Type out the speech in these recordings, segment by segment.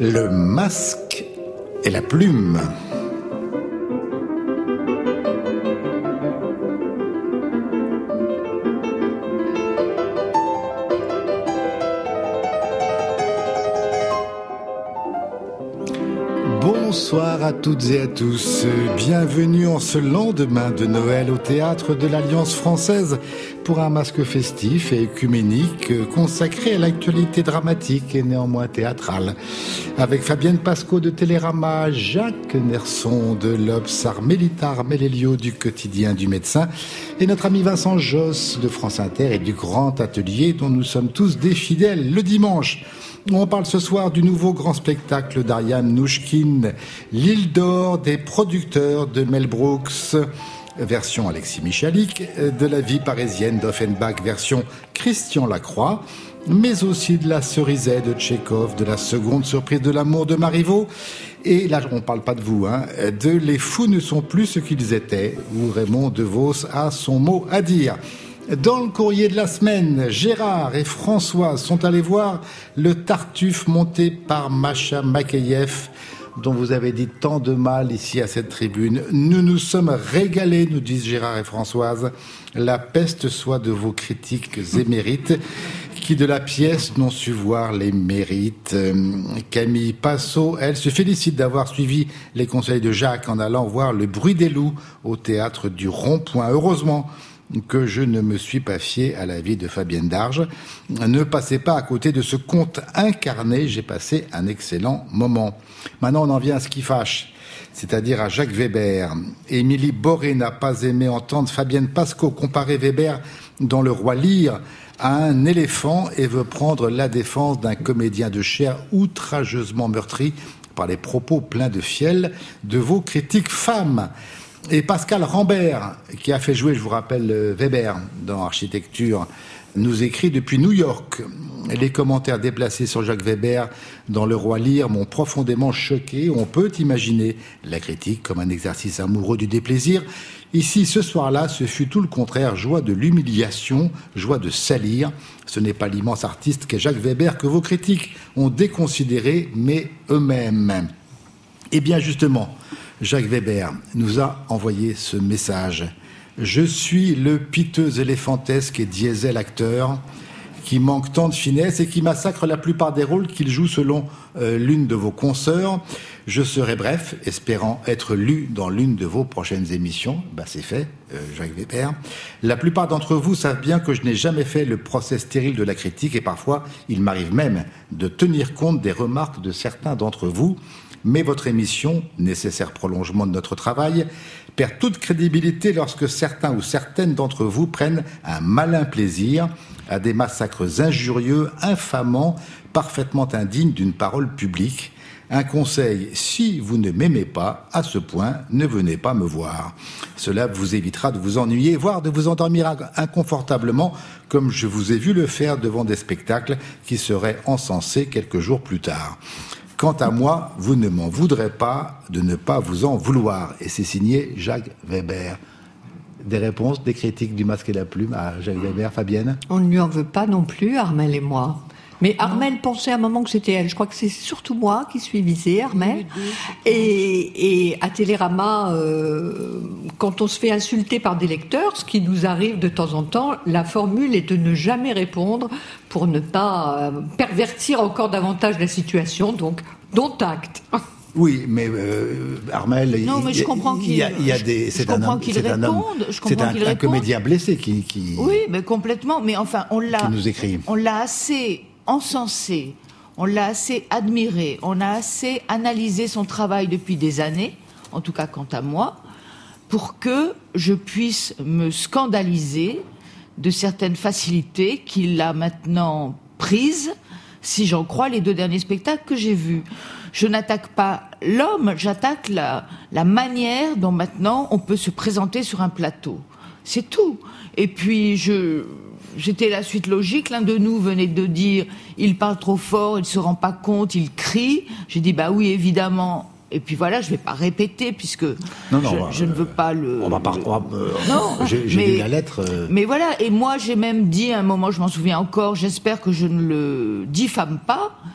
Le masque et la plume. Bonsoir à toutes et à tous, bienvenue en ce lendemain de Noël au théâtre de l'Alliance française pour un masque festif et œcuménique consacré à l'actualité dramatique et néanmoins théâtrale. Avec Fabienne Pasco de Télérama, Jacques Nerson de l'Obs, Armélita Armélélio du Quotidien du Médecin et notre ami Vincent Josse de France Inter et du Grand Atelier dont nous sommes tous des fidèles le dimanche. On parle ce soir du nouveau grand spectacle d'Ariane Nouchkine, L'île d'or des producteurs de Mel Brooks, version Alexis Michalik, de la vie parisienne d'Offenbach, version Christian Lacroix, mais aussi de la Cerizet de Tchekhov, de la seconde surprise de l'amour de Marivaux, et là on ne parle pas de vous, de Les fous ne sont plus ce qu'ils étaient, où Raymond DeVos a son mot à dire. Dans le courrier de la semaine, Gérard et Françoise sont allés voir le Tartuffe monté par Macha Makeyev, dont vous avez dit tant de mal ici à cette tribune. Nous nous sommes régalés, nous disent Gérard et Françoise. La peste soit de vos critiques émérites, qui de la pièce n'ont su voir les mérites. Camille Passot, elle, se félicite d'avoir suivi les conseils de Jacques en allant voir Le Bruit des loups au théâtre du Rond-Point. Heureusement que je ne me suis pas fié à l'avis de Fabienne Darge. Ne passez pas à côté de ce conte incarné, j'ai passé un excellent moment. Maintenant, on en vient à ce qui fâche, c'est-à-dire à Jacques Weber. Émilie Boré n'a pas aimé entendre Fabienne Pasco comparer Weber dans Le Roi Lear à un éléphant et veut prendre la défense d'un comédien de chair outrageusement meurtri par les propos pleins de fiel de vos critiques femmes. Et Pascal Rambert, qui a fait jouer, je vous rappelle, Weber dans Architecture, nous écrit depuis New York. Les commentaires déplacés sur Jacques Weber dans Le Roi Lear m'ont profondément choqué. On peut imaginer la critique comme un exercice amoureux du déplaisir. Ici, ce soir-là, ce fut tout le contraire, joie de l'humiliation, joie de salir. Ce n'est pas l'immense artiste qu'est Jacques Weber que vos critiques ont déconsidéré, mais eux-mêmes. Eh bien, justement, Jacques Weber nous a envoyé ce message. Je suis le piteux éléphantesque et diesel acteur qui manque tant de finesse et qui massacre la plupart des rôles qu'il joue selon l'une de vos consoeurs. Je serai bref, espérant être lu dans l'une de vos prochaines émissions. C'est fait, Jacques Weber. La plupart d'entre vous savent bien que je n'ai jamais fait le procès stérile de la critique et parfois il m'arrive même de tenir compte des remarques de certains d'entre vous. Mais votre émission, nécessaire prolongement de notre travail, perd toute crédibilité lorsque certains ou certaines d'entre vous prennent un malin plaisir à des massacres injurieux, infamants, parfaitement indignes d'une parole publique. Un conseil, si vous ne m'aimez pas à ce point, ne venez pas me voir. Cela vous évitera de vous ennuyer, voire de vous endormir inconfortablement, comme je vous ai vu le faire devant des spectacles qui seraient encensés quelques jours plus tard. Quant à moi, vous ne m'en voudrez pas de ne pas vous en vouloir. Et c'est signé Jacques Weber. Des réponses, des critiques du masque et la plume à Jacques Weber, Fabienne ? On ne lui en veut pas non plus, Armel et moi. Mais Armel pensait à un moment que c'était elle. Je crois que c'est surtout moi qui suis visée, Armel. Et à Télérama, quand on se fait insulter par des lecteurs, ce qui nous arrive de temps en temps, la formule est de ne jamais répondre pour ne pas pervertir encore davantage la situation. Donc, dont acte. Oui, mais Armel, non, mais je comprends qu'il c'est un comédien blessé qui oui, mais complètement. Mais enfin, on nous écrit. On l'a assez encensé, on l'a assez admiré, on a assez analysé son travail depuis des années, en tout cas quant à moi, pour que je puisse me scandaliser de certaines facilités qu'il a maintenant prises, si j'en crois les 2 derniers spectacles que j'ai vus. Je n'attaque pas l'homme, j'attaque la manière dont maintenant on peut se présenter sur un plateau. C'est tout. Et puis j'étais la suite logique. L'un de nous venait de dire il parle trop fort, il se rend pas compte, il crie. J'ai dit bah oui évidemment. Et puis voilà, je vais pas répéter puisque je ne veux pas le. J'ai lu la lettre. Mais voilà. Et moi j'ai même dit à un moment, je m'en souviens encore. J'espère que je ne le diffame pas.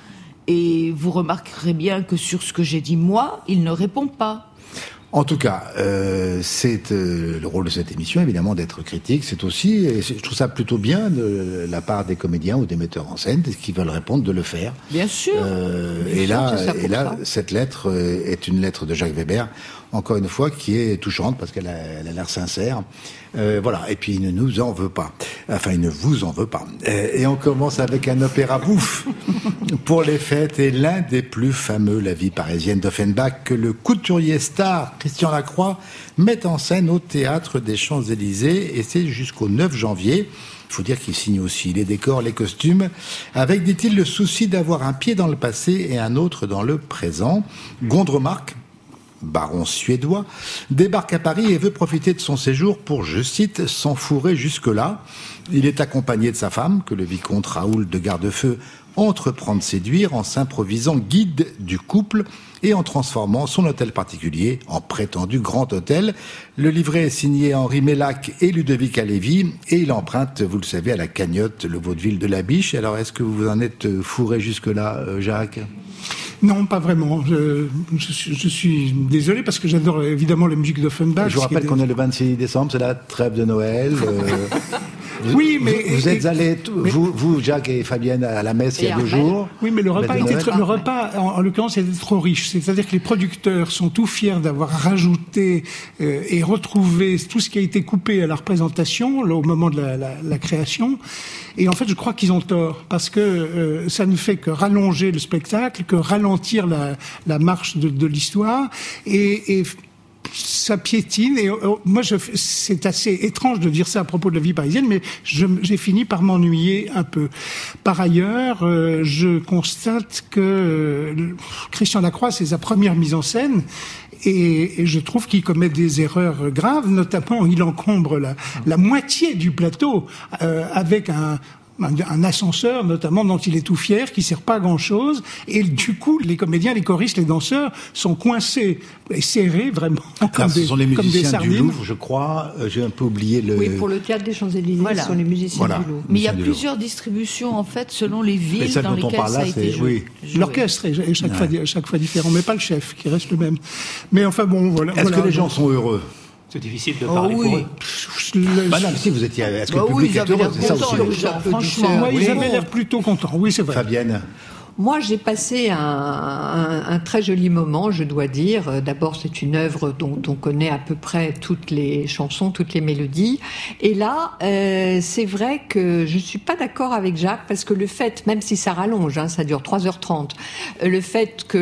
Et vous remarquerez bien que sur ce que j'ai dit moi, il ne répond pas. En tout cas, c'est le rôle de cette émission, évidemment, d'être critique. C'est aussi, et je trouve ça plutôt bien de la part des comédiens ou des metteurs en scène, qui veulent répondre, de le faire. Bien sûr. Et là, cette lettre est une lettre de Jacques Weber, encore une fois, qui est touchante parce qu'elle a l'air sincère. Voilà. Et puis, il ne nous en veut pas. Enfin, il ne vous en veut pas. Et on commence avec un opéra bouffe pour les fêtes et l'un des plus fameux, La vie parisienne d'Offenbach, que le couturier star Christian Lacroix met en scène au Théâtre des Champs-Élysées, et c'est jusqu'au 9 janvier. Il faut dire qu'il signe aussi les décors, les costumes, avec, dit-il, le souci d'avoir un pied dans le passé et un autre dans le présent. Gondremarck, baron suédois, débarque à Paris et veut profiter de son séjour pour, je cite, s'enfourrer jusque-là. Il est accompagné de sa femme, que le vicomte Raoul de Gardefeu entreprend de séduire en s'improvisant guide du couple et en transformant son hôtel particulier en prétendu grand hôtel. Le livret est signé Henri Mellac et Ludovic Halévy et il emprunte, vous le savez, à la cagnotte le vaudeville de la Biche. Alors, est-ce que vous vous en êtes fourré jusque-là, Jacques ? Non, pas vraiment. Je suis désolé parce que j'adore évidemment la musique d'Offenbach. Je vous rappelle qu'on est le 26 décembre, c'est la trêve de Noël. Oui, mais vous êtes allés, vous, Jacques et Fabienne, à la messe il y a 2 jours. Oui, mais le repas, en l'occurrence, était trop riche. C'est-à-dire que les producteurs sont tout fiers d'avoir rajouté et retrouvé tout ce qui a été coupé à la représentation au moment de la création. Et en fait, je crois qu'ils ont tort parce que ça ne fait que rallonger le spectacle, que ralentir la marche de l'histoire et ça piétine et moi c'est assez étrange de dire ça à propos de La vie parisienne, mais j'ai fini par m'ennuyer un peu. Par ailleurs, je constate que Christian Lacroix, c'est sa première mise en scène et je trouve qu'il commet des erreurs graves, notamment il encombre la moitié du plateau avec un ascenseur, notamment, dont il est tout fier, qui sert pas à grand-chose, et du coup, les comédiens, les choristes, les danseurs sont coincés et serrés, vraiment, ce sont les musiciens du Louvre, je crois, j'ai un peu oublié le... Oui, pour le Théâtre des Champs-Élysées, ce sont les musiciens du Louvre. Mais il y a plusieurs distributions, en fait, selon les villes dans lesquelles ça a été joué. L'orchestre est chaque fois différent, mais pas le chef, qui reste le même. Mais enfin, bon, voilà. Est-ce que les gens sont heureux ? C'est difficile de parler pour eux. Bah non, si vous étiez... Est-ce que le public est heureux ? C'est ça aussi. Franchement, ils avaient l'air plutôt contents. Oui, c'est vrai. Fabienne ? Moi, j'ai passé un très joli moment, je dois dire. D'abord, c'est une œuvre dont on connaît à peu près toutes les chansons, toutes les mélodies. Et là, c'est vrai que je suis pas d'accord avec Jacques, parce que le fait, même si ça rallonge, ça dure 3h30, le fait que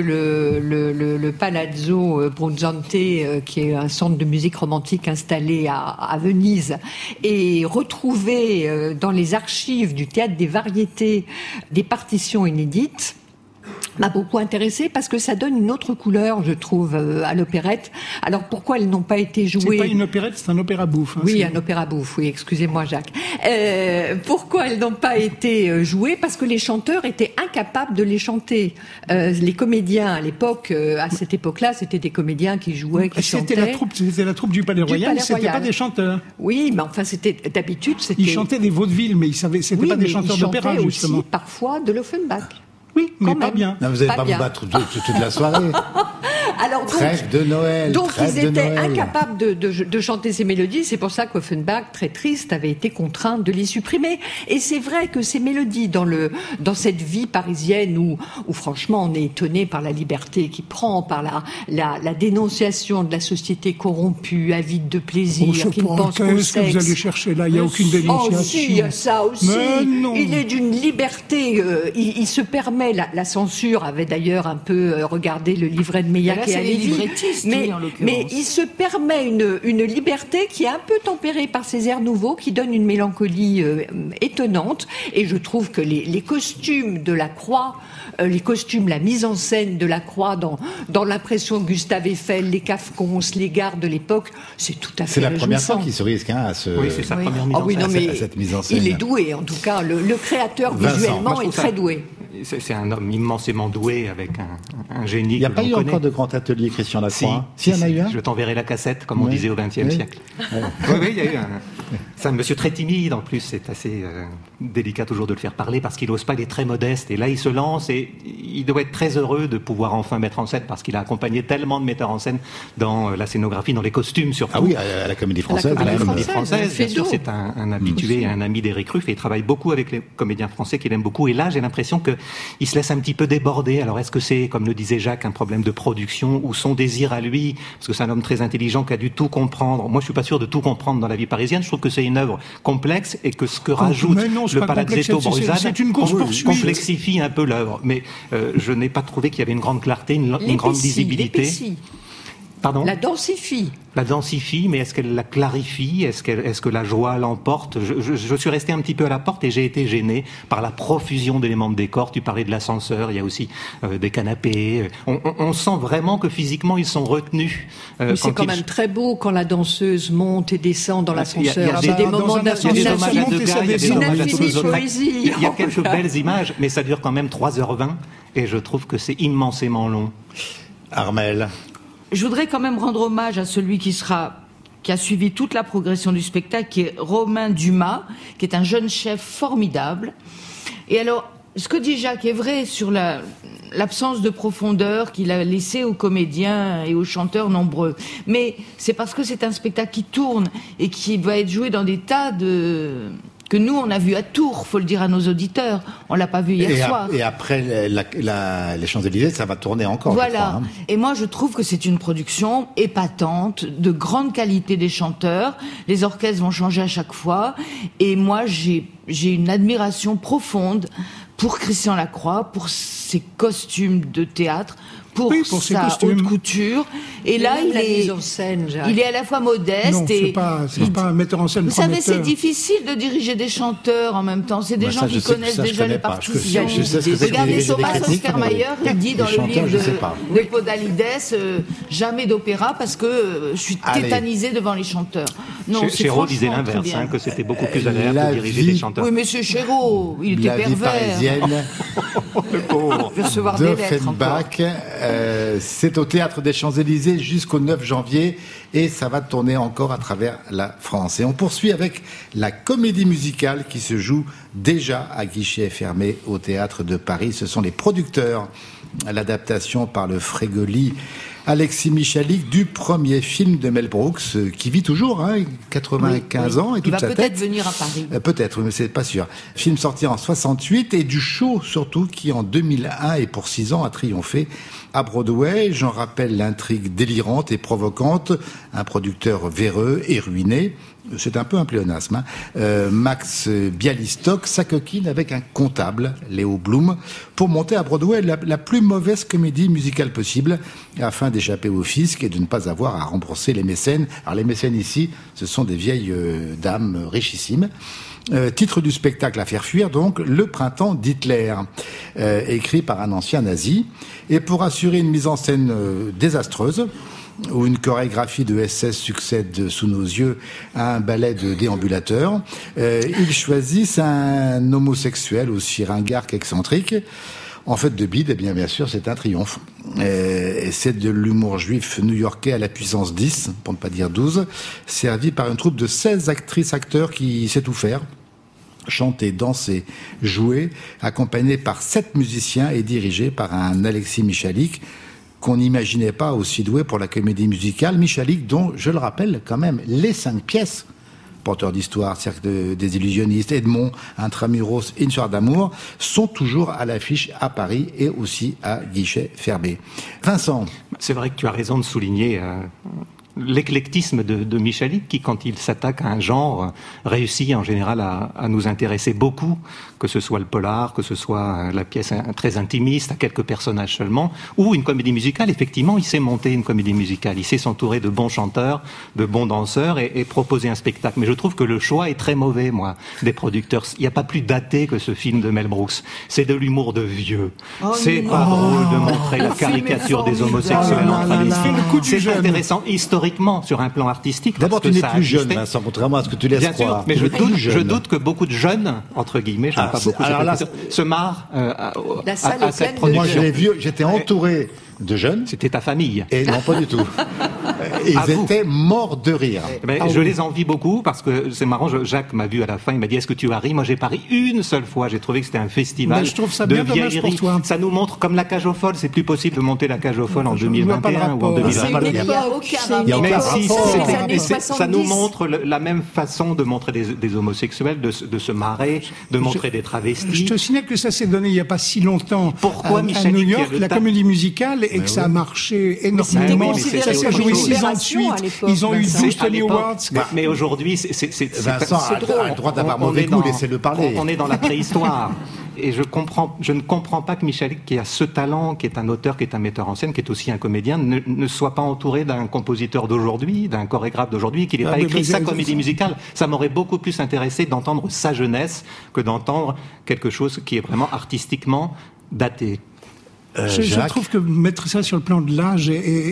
le Palazzo Bruzzante, qui est un centre de musique romantique installé à Venise, est retrouvé dans les archives du Théâtre des Variétés des partitions inédites, m'a beaucoup intéressée parce que ça donne une autre couleur, je trouve, à l'opérette. Alors pourquoi elles n'ont pas été jouées ? C'est pas une opérette, c'est un opéra bouffe. Oui, un opéra bouffe, oui, excusez-moi Jacques. Pourquoi elles n'ont pas été jouées ? Parce que les chanteurs étaient incapables de les chanter. Les comédiens, à l'époque, à cette époque-là, c'était des comédiens qui jouaient, qui chantaient. C'était la troupe du Palais Royal, c'était pas des chanteurs. Oui, mais enfin, d'habitude, c'était... Ils chantaient des vaudevilles, mais c'était pas des chanteurs d'opéra, justement. Aussi, parfois, de l'Offenbach. Oui, mais pas bien. Non, vous n'allez pas vous battre toute la soirée. Alors, trêve de Noël. Donc ils étaient incapables de chanter ces mélodies. C'est pour ça qu'Offenbach, très triste, avait été contraint de les supprimer. Et c'est vrai que ces mélodies dans cette vie parisienne où franchement on est étonné par la liberté qu'il prend, par la dénonciation de la société corrompue, avide de plaisir, qui ne pense qu'au sexe. Qu'est-ce que vous allez chercher là ? Il n'y a aucune dénonciation. Oh si, il y a ça aussi. Mais non. Il est d'une liberté. Il se permet. La censure avait d'ailleurs un peu regardé le livret de Mellac et Halévy. Mais il se permet une liberté qui est un peu tempérée par ces airs nouveaux, qui donne une mélancolie étonnante. Et je trouve que les costumes de la Croix, la mise en scène de la Croix dans l'impression de Gustave Eiffel, les cafcons, les gares de l'époque, c'est tout à fait réjouissant. C'est la première fois qu'il se risque à Oui, c'est sa première mise en scène. À cette mise en scène. Il est doué, en tout cas. Le créateur, visuellement, est très doué. C'est un homme immensément doué, avec un génie. Il n'y a pas eu encore de grand atelier Christian Lacroix? Si, il y en a eu un. Je t'enverrai la cassette, comme on disait au XXe siècle. Oui, il y a eu un... C'est un monsieur très timide, en plus, c'est assez délicat toujours de le faire parler, parce qu'il n'ose pas, il est très modeste, et là il se lance, et il doit être très heureux de pouvoir enfin mettre en scène, parce qu'il a accompagné tellement de metteurs en scène dans la scénographie, dans les costumes surtout. Ah oui, à la Comédie Française. À la Comédie Française, bien sûr, c'est un habitué et un ami d'Éric Ruff, et il travaille beaucoup avec les comédiens français qu'il aime beaucoup, et là j'ai l'impression qu'il se laisse un petit peu déborder. Alors est-ce que c'est, comme le disait Jacques, un problème de production, ou son désir à lui, parce que c'est un homme très intelligent qui a dû tout comprendre. Moi je suis pas sûr de tout comprendre dans la vie parisienne, je trouve que c'est une œuvre complexe, et que ce que rajoute le Palazzetto Bruzane complexifie un peu l'œuvre. Mais je n'ai pas trouvé qu'il y avait une grande clarté, une grande lisibilité. Pardon ? La densifie. La densifie, mais est-ce qu'elle la clarifie ? Est-ce que la joie l'emporte ? Je suis resté un petit peu à la porte, et j'ai été gêné par la profusion d'éléments de décor. Tu parlais de l'ascenseur, il y a aussi des canapés. On sent vraiment que physiquement ils sont retenus. Mais c'est quand même très beau quand la danseuse monte et descend dans l'ascenseur. Il y a des moments d'ascenseur. Il y a des hommages à Degas, il y a des hommages à tous les autres. Il y a quelques belles images, mais ça dure quand même 3h20, et je trouve que c'est immensément long. Armelle. Je voudrais quand même rendre hommage à celui qui a suivi toute la progression du spectacle, qui est Romain Dumas, qui est un jeune chef formidable. Et alors, ce que dit Jacques est vrai sur l'absence de profondeur qu'il a laissée aux comédiens et aux chanteurs nombreux. Mais c'est parce que c'est un spectacle qui tourne et qui va être joué dans des tas que nous, on a vu à Tours, faut le dire à nos auditeurs. On l'a pas vu hier soir. Et après les Champs-Élysées, ça va tourner encore. Voilà. Je crois, Et moi, je trouve que c'est une production épatante, de grande qualité des chanteurs. Les orchestres vont changer à chaque fois. Et moi, j'ai une admiration profonde pour Christian Lacroix, pour ses costumes de théâtre, pour sa haute couture. Et là, il est à la fois modeste. Non, c'est pas un metteur en scène. Vous savez, c'est difficile de diriger des chanteurs en même temps. C'est des gens qui connaissent déjà les partitions. Regardez Thomas Oscarmayer, il dit dans le livre de Podalides, jamais d'opéra parce que je suis tétanisé devant les chanteurs. Non, Chéreau disait l'inverse, que c'était beaucoup plus agréable de diriger des chanteurs. Oui, monsieur Chéreau, il était pervers. Le pauvre d'Offenbach. C'est au Théâtre des Champs-Élysées jusqu'au 9 janvier, et ça va tourner encore à travers la France. Et on poursuit avec la comédie musicale qui se joue déjà à guichet fermé au Théâtre de Paris. Ce sont les producteurs. L'adaptation par le Frégoli Alexis Michalik du premier film de Mel Brooks, qui vit toujours, 95 ans et toute sa tête. Il va peut-être venir à Paris. Peut-être, mais c'est pas sûr. Film sorti en 68, et du show surtout, qui en 2001 et pour 6 ans a triomphé à Broadway. J'en rappelle l'intrigue délirante et provocante. Un producteur véreux et ruiné. C'est un peu un pléonasme. Max Bialystock s'acoquine avec un comptable, Léo Blum, pour monter à Broadway la plus mauvaise comédie musicale possible, afin d'échapper au fisc et de ne pas avoir à rembourser les mécènes. Alors les mécènes ici, ce sont des vieilles dames richissimes. Titre du spectacle à faire fuir, donc, Le printemps d'Hitler, écrit par un ancien nazi. Et pour assurer une mise en scène désastreuse, où une chorégraphie de SS succède sous nos yeux à un ballet de déambulateurs, ils choisissent un homosexuel aussi ringard qu'excentrique. En fait, de bide, bien sûr, c'est un triomphe. Et c'est de l'humour juif new-yorkais à la puissance 10, pour ne pas dire 12, servi par une troupe de 16 actrices-acteurs qui sait tout faire. Chanter, danser, jouer, accompagné par 7 musiciens et dirigé par un Alexis Michalik, qu'on n'imaginait pas aussi doué pour la comédie musicale. Michalik, dont, je le rappelle quand même, les 5 pièces, Porteur d'histoire, Cercle des illusionnistes, Edmond, Intramuros, Une soirée d'amour, sont toujours à l'affiche à Paris et aussi à guichet fermé. Vincent. C'est vrai que tu as raison de souligner l'éclectisme de Michalik, qui, quand il s'attaque à un genre, réussit en général à nous intéresser beaucoup, que ce soit le polar, que ce soit la pièce très intimiste, à quelques personnages seulement, ou une comédie musicale. Effectivement, il sait monter une comédie musicale, il sait s'entourer de bons chanteurs, de bons danseurs, et proposer un spectacle. Mais je trouve que le choix est très mauvais, moi, des producteurs. Il n'y a pas plus daté que ce film de Mel Brooks. C'est de l'humour de vieux. C'est pas drôle de montrer la caricature des homosexuels en train de... C'est intéressant, historiquement. historiquement, sur un plan artistique. D'abord, tu n'es plus jeune, existé. Vincent, contrairement à ce que tu laisses Bien croire. sûr, mais je doute que beaucoup de jeunes, entre guillemets, je n'aime pas beaucoup se marrent à cette production. Moi, je l'ai vu, j'étais entouré de jeunes. C'était ta famille. Et non, pas du tout. Ils étaient morts de rire. Je les envie beaucoup parce que c'est marrant, Jacques m'a vu à la fin, il m'a dit est-ce que tu as ri? Moi j'ai pas ri une seule fois, j'ai trouvé que c'était un festival je trouve ça de bien dommage pour toi. Ça nous montre comme la cage aux folles, c'est plus possible de monter la cage aux folles en 2021 ou en 2020. Il n'y a aucun rapport. Ça nous montre la même façon de montrer des homosexuels, de se marrer, de montrer des travestis. Je te signale que ça s'est donné il n'y a pas si longtemps à New York, la comédie musicale, et que ça a marché énormément. Ça s'est joué 6 ans de suite. Ils ont eu 12 Tony Awards. Mais aujourd'hui, Vincent a le droit d'avoir mauvais goût, laissez-le parler. On est dans la préhistoire. Et je ne comprends pas que Michalik, qui a ce talent, qui est un auteur, qui est un metteur en scène, qui est aussi un comédien, ne soit pas entouré d'un compositeur d'aujourd'hui, d'un chorégraphe d'aujourd'hui, qu'il n'ait pas écrit sa comédie musicale. Ça m'aurait beaucoup plus intéressé d'entendre sa jeunesse que d'entendre quelque chose qui est vraiment artistiquement daté. Je trouve que mettre ça sur le plan de l'âge,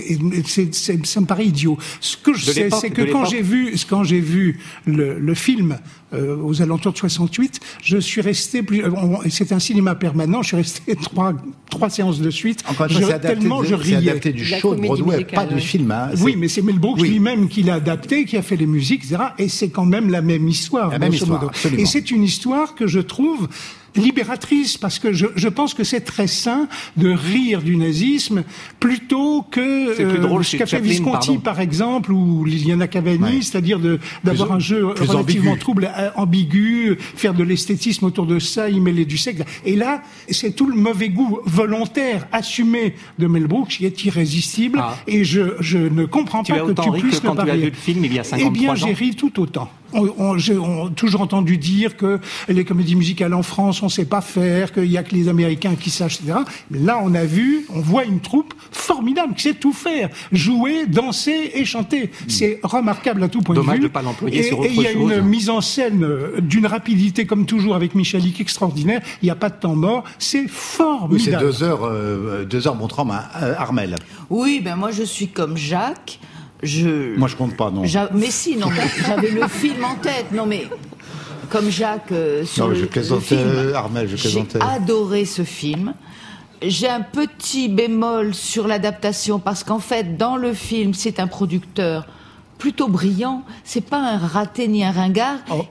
ça me paraît idiot. Ce que je sais, c'est que quand j'ai vu le film aux alentours de 68, je suis resté c'est un cinéma permanent. Je suis resté trois séances de suite. Encore une fois, tellement je riais. C'est adapté du show de Broadway, pas du film. Hein. Oui, mais c'est Mel Brooks lui-même qui l'a adapté, qui a fait les musiques, etc. Et c'est quand même la même histoire. La même histoire, absolument. Et c'est une histoire que je trouve libératrice, parce que je pense que c'est très sain de rire du nazisme plutôt que ce qu'a fait Visconti, par exemple, ou Liliana Cavani, c'est-à-dire d'avoir un jeu relativement trouble, ambigu, faire de l'esthétisme autour de ça, y mêler du sexe. Et là, c'est tout le mauvais goût volontaire, assumé de Mel Brooks, qui est irrésistible, et je ne comprends pas que tu puisses ne pas rire. Tu as vu le film il y a 53 ans. Eh bien, j'ai ri tout autant. J'ai toujours entendu dire que les comédies musicales en France, on sait pas faire, qu'il y a que les Américains qui sachent, etc. Mais là, on voit une troupe formidable qui sait tout faire. Jouer, danser et chanter. C'est remarquable à tout point de vue. Dommage de pas l'employer sur autre chose. Et il y a une mise en scène d'une rapidité, comme toujours, avec Michalik, extraordinaire. Il n'y a pas de temps mort. C'est formidable. Oui, c'est 2 heures montrant Armel. Oui, moi je suis comme Jacques. Moi je compte pas, non. Mais si, non, mais j'avais le film en tête. Non, mais comme Jacques sur le film, Armel, je plaisantais. J'ai adoré ce film. J'ai un petit bémol sur l'adaptation parce qu'en fait, dans le film, c'est un producteur plutôt brillant. C'est pas un raté ni un ringard. Oh.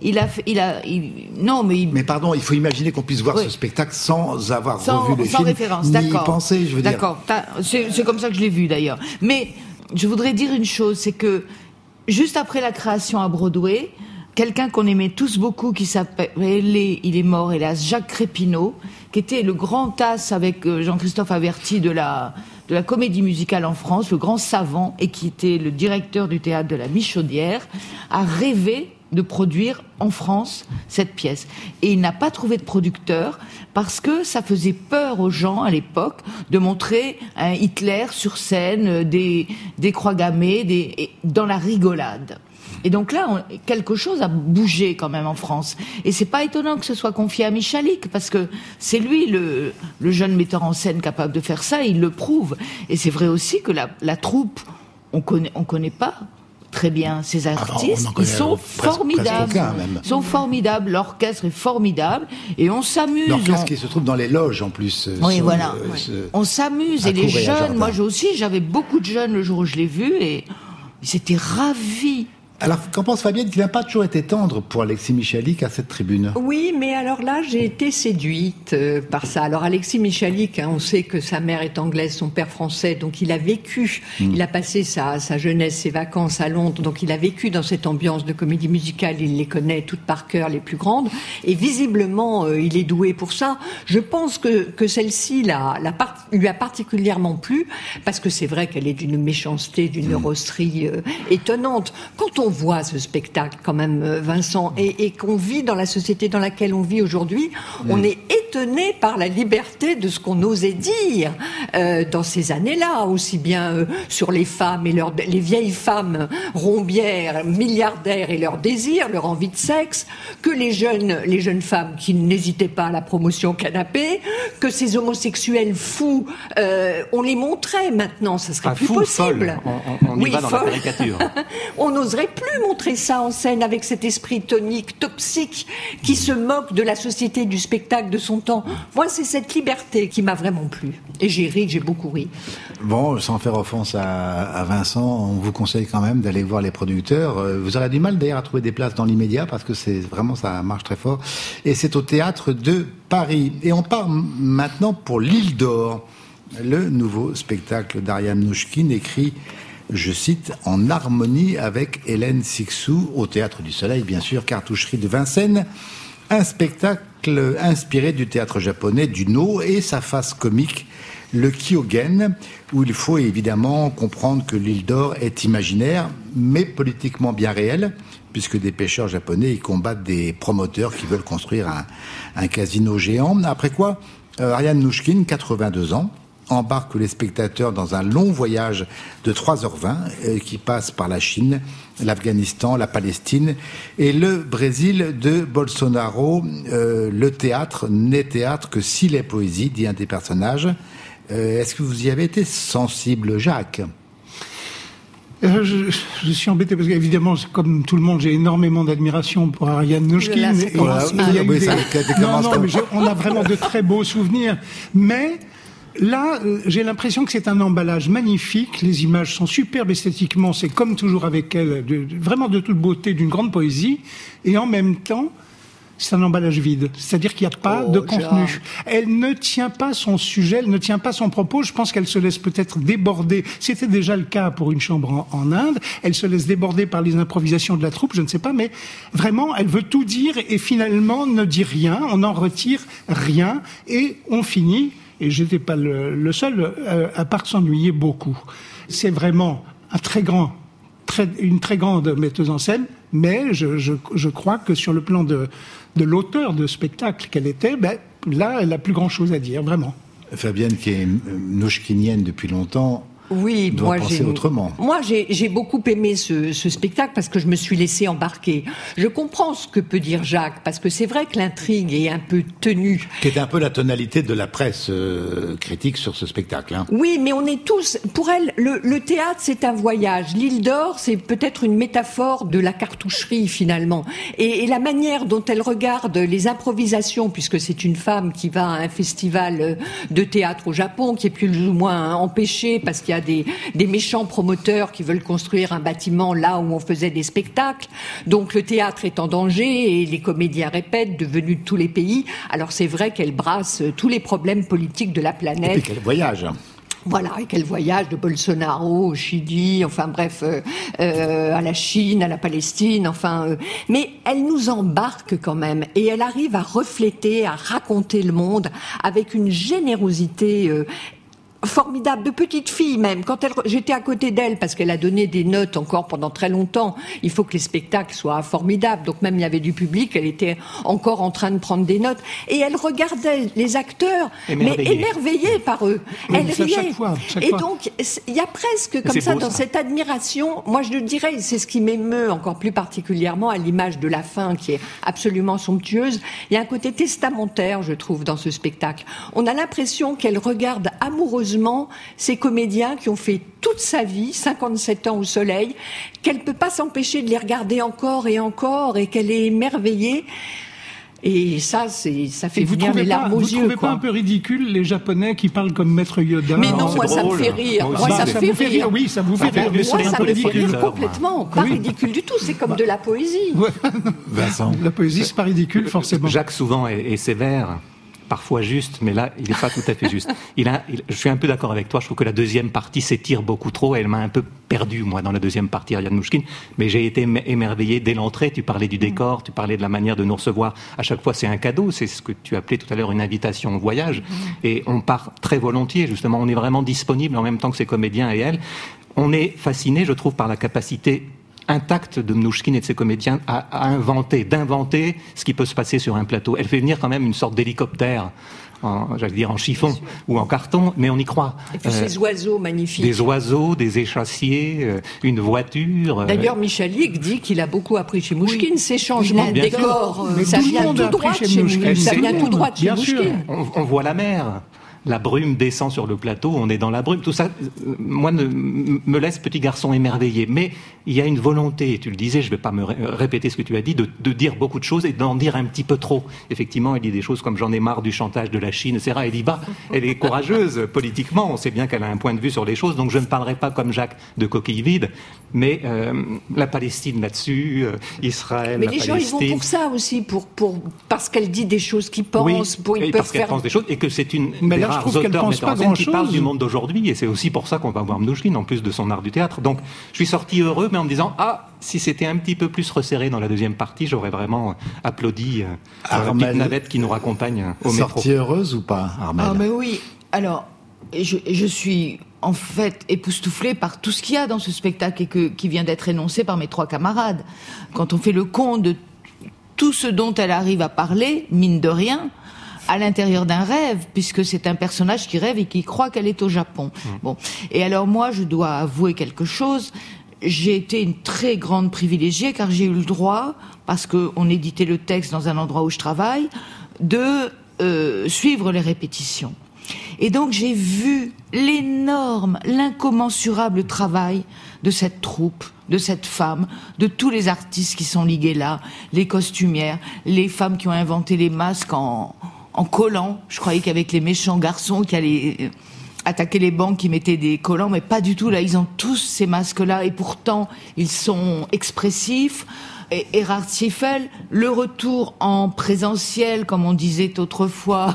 Mais pardon, il faut imaginer qu'on puisse voir ce spectacle sans avoir revu le film, sans référence, ni y penser, je veux dire. D'accord, c'est comme ça que je l'ai vu d'ailleurs. Mais je voudrais dire une chose, c'est que juste après la création à Broadway, quelqu'un qu'on aimait tous beaucoup, qui s'appelait, il est mort hélas, Jacques Crépinot, qui était le grand as avec Jean-Christophe Averty de la comédie musicale en France, le grand savant, et qui était le directeur du théâtre de la Michaudière, a rêvé de produire en France cette pièce. Et il n'a pas trouvé de producteur parce que ça faisait peur aux gens à l'époque de montrer un Hitler sur scène, des croix gammées, dans la rigolade. Et donc là, quelque chose a bougé quand même en France. Et c'est pas étonnant que ce soit confié à Michalik, parce que c'est lui le jeune metteur en scène capable de faire ça, et il le prouve. Et c'est vrai aussi que la troupe, on connaît pas très bien ces artistes. Ils sont formidables. Ils sont formidables. L'orchestre est formidable. Et on s'amuse. L'orchestre qui se trouve dans les loges, en plus. Oui, voilà. On s'amuse. Et les jeunes, moi j'avais beaucoup de jeunes le jour où je l'ai vu, et ils étaient ravis. Alors, qu'en pense Fabienne, qu'il n'a pas toujours été tendre pour Alexis Michalik à cette tribune? Oui, mais alors là, j'ai été séduite par ça. Alors, Alexis Michalik, on sait que sa mère est anglaise, son père français, donc il a vécu, il a passé sa jeunesse, ses vacances à Londres, donc il a vécu dans cette ambiance de comédie musicale, il les connaît toutes par cœur, les plus grandes, et visiblement, il est doué pour ça. Je pense que celle-ci lui a particulièrement plu, parce que c'est vrai qu'elle est d'une méchanceté, d'une rosserie étonnante. Quand on voit ce spectacle quand même, Vincent, et qu'on vit dans la société dans laquelle on vit aujourd'hui, on est étonné par la liberté de ce qu'on osait dire dans ces années-là, aussi bien sur les femmes et les vieilles femmes rombières, milliardaires et leurs désirs, leur envie de sexe, que les jeunes femmes qui n'hésitaient pas à la promotion canapé, que ces homosexuels fous, on les montrait maintenant, ça serait plus possible. On y va dans la caricature. On n'oserait plus montrer ça en scène avec cet esprit tonique, toxique, qui se moque de la société du spectacle de son temps. Moi, c'est cette liberté qui m'a vraiment plu. Et j'ai beaucoup ri. Bon, sans faire offense à Vincent, on vous conseille quand même d'aller voir les producteurs. Vous aurez du mal d'ailleurs à trouver des places dans l'immédiat parce que c'est vraiment, ça marche très fort. Et c'est au Théâtre de Paris. Et on part maintenant pour l'Île d'Or, le nouveau spectacle d'Ariane Mnouchkine, écrit, je cite, en harmonie avec Hélène Cixous, au Théâtre du Soleil, bien sûr, cartoucherie de Vincennes. Un spectacle inspiré du théâtre japonais du No et sa face comique, le Kyogen, où il faut évidemment comprendre que l'Île d'Or est imaginaire, mais politiquement bien réelle, puisque des pêcheurs japonais y combattent des promoteurs qui veulent construire un casino géant. Après quoi, Ariane Mnouchkine, 82 ans, embarque les spectateurs dans un long voyage de 3h20 qui passe par la Chine, l'Afghanistan, la Palestine et le Brésil de Bolsonaro. Le théâtre n'est théâtre que s'il est poésie, dit un des personnages. Est-ce que vous y avez été sensible, Jacques ? Je suis embêté parce qu'évidemment, comme tout le monde, j'ai énormément d'admiration pour Ariane Mnouchkine. On a vraiment de très beaux souvenirs. Mais là, j'ai l'impression que c'est un emballage magnifique. Les images sont superbes esthétiquement. C'est comme toujours avec elle, vraiment de toute beauté, d'une grande poésie. Et en même temps, c'est un emballage vide. C'est-à-dire qu'il n'y a pas de contenu. Elle ne tient pas son sujet, elle ne tient pas son propos. Je pense qu'elle se laisse peut-être déborder. C'était déjà le cas pour Une chambre en Inde. Elle se laisse déborder par les improvisations de la troupe, je ne sais pas, mais vraiment, elle veut tout dire et finalement ne dit rien. On n'en retire rien et on finit, et j'étais pas le seul, à part s'ennuyer beaucoup. C'est vraiment une très grande metteuse en scène, mais je crois que sur le plan de l'auteur de spectacle qu'elle était, là, elle n'a plus grand-chose à dire, vraiment. Fabienne, qui est mnouchkinienne depuis longtemps, oui, doit penser autrement. Moi, j'ai beaucoup aimé ce spectacle parce que je me suis laissée embarquer. Je comprends ce que peut dire Jacques, parce que c'est vrai que l'intrigue est un peu tenue. Qui est un peu la tonalité de la presse critique sur ce spectacle. Hein. Oui, mais on est tous... Pour elle, le théâtre, c'est un voyage. L'Île d'Or, c'est peut-être une métaphore de la cartoucherie, finalement. Et la manière dont elle regarde les improvisations, puisque c'est une femme qui va à un festival de théâtre au Japon, qui est plus ou moins empêchée parce qu'il y a des méchants promoteurs qui veulent construire un bâtiment là où on faisait des spectacles. Donc le théâtre est en danger et les comédiens répètent, devenus de tous les pays. Alors c'est vrai qu'elle brasse tous les problèmes politiques de la planète. Et puis qu'elle voyage. Voilà, et qu'elle voyage de Bolsonaro au Chili, enfin bref, à la Chine, à la Palestine, mais elle nous embarque quand même, et elle arrive à refléter, à raconter le monde avec une générosité formidable, de petite fille même. Quand j'étais à côté d'elle, parce qu'elle a donné des notes encore pendant très longtemps, il faut que les spectacles soient formidables, donc même il y avait du public, elle était encore en train de prendre des notes, et elle regardait les acteurs, mais émerveillée par eux. Oui, elle riait. Chaque fois. Donc, il y a presque comme ça, dans cette admiration, moi je le dirais, c'est ce qui m'émeut encore plus particulièrement à l'image de la fin, qui est absolument somptueuse. Il y a un côté testamentaire, je trouve, dans ce spectacle. On a l'impression qu'elle regarde amoureusement ces comédiens qui ont fait toute sa vie, 57 ans au Soleil, qu'elle ne peut pas s'empêcher de les regarder encore et encore, et qu'elle est émerveillée. Et ça fait venir les larmes aux yeux. Vous trouvez pas un peu ridicule les Japonais qui parlent comme Maître Yoda? Mais non, moi ça me fait rire. Moi ça me fait rire. Oui, ça vous fait rire. Moi ça me fait rire complètement. Pas ridicule du tout. C'est comme de la poésie. Vincent. La poésie, c'est pas ridicule forcément. Jacques souvent est sévère. Parfois juste, mais là, il n'est pas tout à fait juste. Je suis un peu d'accord avec toi, je trouve que la deuxième partie s'étire beaucoup trop, et elle m'a un peu perdu, moi, dans la deuxième partie, Ariane Mnouchkine, mais j'ai été émerveillé dès l'entrée. Tu parlais du décor, tu parlais de la manière de nous recevoir. À chaque fois, c'est un cadeau, c'est ce que tu appelais tout à l'heure une invitation au voyage, et on part très volontiers, justement, on est vraiment disponible en même temps que ces comédiens et elle. On est fasciné, je trouve, par la capacité intact de Mnouchkine et de ses comédiens d'inventer ce qui peut se passer sur un plateau. Elle fait venir quand même une sorte d'hélicoptère, en chiffon ou en carton, mais on y croit. Et puis ces oiseaux magnifiques. Des oiseaux, des échassiers, une voiture. D'ailleurs, Michel Yik dit qu'il a beaucoup appris chez Mnouchkine. Ces changements de décor, ça vient tout droit de chez Mnouchkine. Ça vient tout droit de chez Mnouchkine. On voit la mer. La brume descend sur le plateau, on est dans la brume. Tout ça, moi, me laisse petit garçon émerveillé. Mais il y a une volonté, tu le disais, je ne vais pas me répéter ce que tu as dit, de dire beaucoup de choses et d'en dire un petit peu trop. Effectivement, elle dit des choses comme « j'en ai marre du chantage de la Chine », etc. Elle dit « elle est courageuse politiquement, on sait bien qu'elle a un point de vue sur les choses, donc je ne parlerai pas comme Jacques de coquille vide, mais la Palestine là-dessus, Israël, mais la les Palestine... gens, ils vont pour ça aussi, parce qu'elle dit des choses qu'ils pensent, parce qu'elle pense des choses, et que c'est une... Je trouve qu'elle pense pas grand-chose. Qui parle du monde d'aujourd'hui, et c'est aussi pour ça qu'on va voir Mnouchkine, en plus de son art du théâtre. Donc, je suis sorti heureux, mais en me disant, si c'était un petit peu plus resserré dans la deuxième partie, j'aurais vraiment applaudi la petite navette qui nous raccompagne au métro. Sortie heureuse ou pas, Armelle? Ah, mais oui. Alors, je suis en fait époustouflée par tout ce qu'il y a dans ce spectacle et qui vient d'être énoncé par mes 3 camarades. Quand on fait le compte de tout ce dont elle arrive à parler, mine de rien, à l'intérieur d'un rêve, puisque c'est un personnage qui rêve et qui croit qu'elle est au Japon. Bon. Et alors moi, je dois avouer quelque chose. J'ai été une très grande privilégiée, car j'ai eu le droit, parce qu'on éditait le texte dans un endroit où je travaille, de suivre les répétitions. Et donc j'ai vu l'incommensurable travail de cette troupe, de cette femme, de tous les artistes qui sont ligués là, les costumières, les femmes qui ont inventé les masques en collants. Je croyais qu'avec les méchants garçons qui allaient attaquer les banques, qui mettaient des collants, mais pas du tout. Là, ils ont tous ces masques-là, et pourtant, ils sont expressifs. Et Erhard Schiefel, le retour en présentiel, comme on disait autrefois,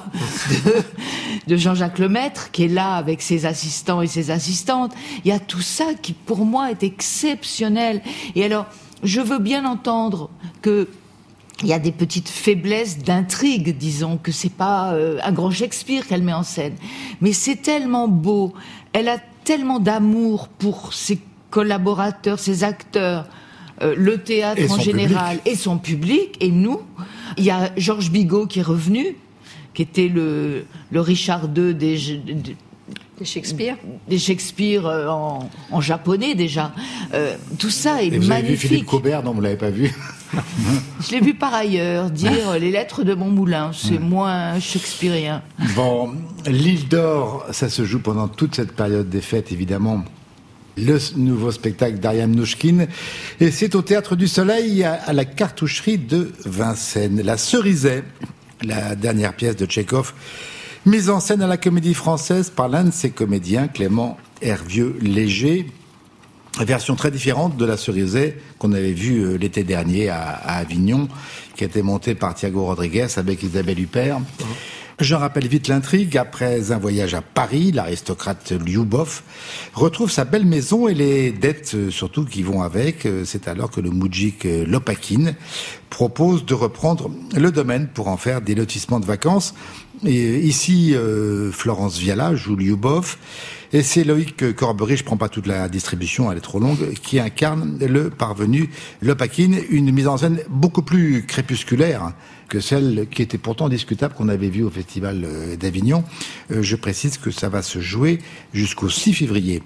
de Jean-Jacques Lemaître, qui est là avec ses assistants et ses assistantes. Il y a tout ça qui, pour moi, est exceptionnel. Et alors, je veux bien entendre que il y a des petites faiblesses d'intrigue, disons, que c'est pas un grand Shakespeare qu'elle met en scène. Mais c'est tellement beau. Elle a tellement d'amour pour ses collaborateurs, ses acteurs, le théâtre en général et son public, et nous. Il y a Georges Bigot qui est revenu, qui était le Richard II des Shakespeare. Des Shakespeare en japonais déjà. Tout ça est magnifique. Vous avez vu Philippe Caubert? Non, vous l'avez pas vu. Je l'ai vu par ailleurs dire les lettres de mon moulin. C'est moins shakespearien. Bon, l'Île d'Or, ça se joue pendant toute cette période des fêtes, évidemment. Le nouveau spectacle d'Ariane Mnouchkine. Et c'est au Théâtre du Soleil, à la Cartoucherie de Vincennes. La Cerizay, la dernière pièce de Tchekhov, mise en scène à la Comédie Française par l'un de ses comédiens, Clément Hervieux-Léger. Version très différente de la Cerizay qu'on avait vue l'été dernier à Avignon, qui a été montée par Thiago Rodriguez avec Isabelle Huppert. Je rappelle vite l'intrigue. Après un voyage à Paris, l'aristocrate Lyubov retrouve sa belle maison et les dettes surtout qui vont avec. C'est alors que le moudjik Lopakhin propose de reprendre le domaine pour en faire des lotissements de vacances. Et ici, Florence Viala joue Lyubov. Et c'est Loïc Corbery, je prends pas toute la distribution, elle est trop longue, qui incarne le parvenu Lopakhin, une mise en scène beaucoup plus crépusculaire que celle qui était pourtant discutable qu'on avait vue au Festival d'Avignon. Je précise que ça va se jouer jusqu'au 6 février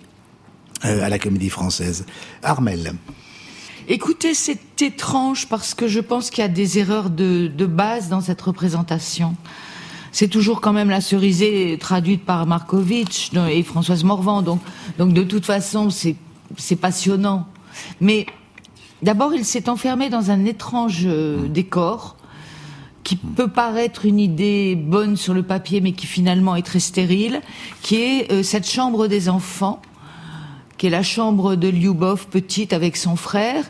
à la Comédie Française. Armelle. Écoutez, c'est étrange parce que je pense qu'il y a des erreurs de base dans cette représentation. C'est toujours quand même la Cerizay traduite par Markovitch et Françoise Morvan, donc de toute façon c'est passionnant. Mais d'abord il s'est enfermé dans un étrange décor qui peut paraître une idée bonne sur le papier, mais qui finalement est très stérile, qui est cette chambre des enfants, qui est la chambre de Lyubov petite avec son frère,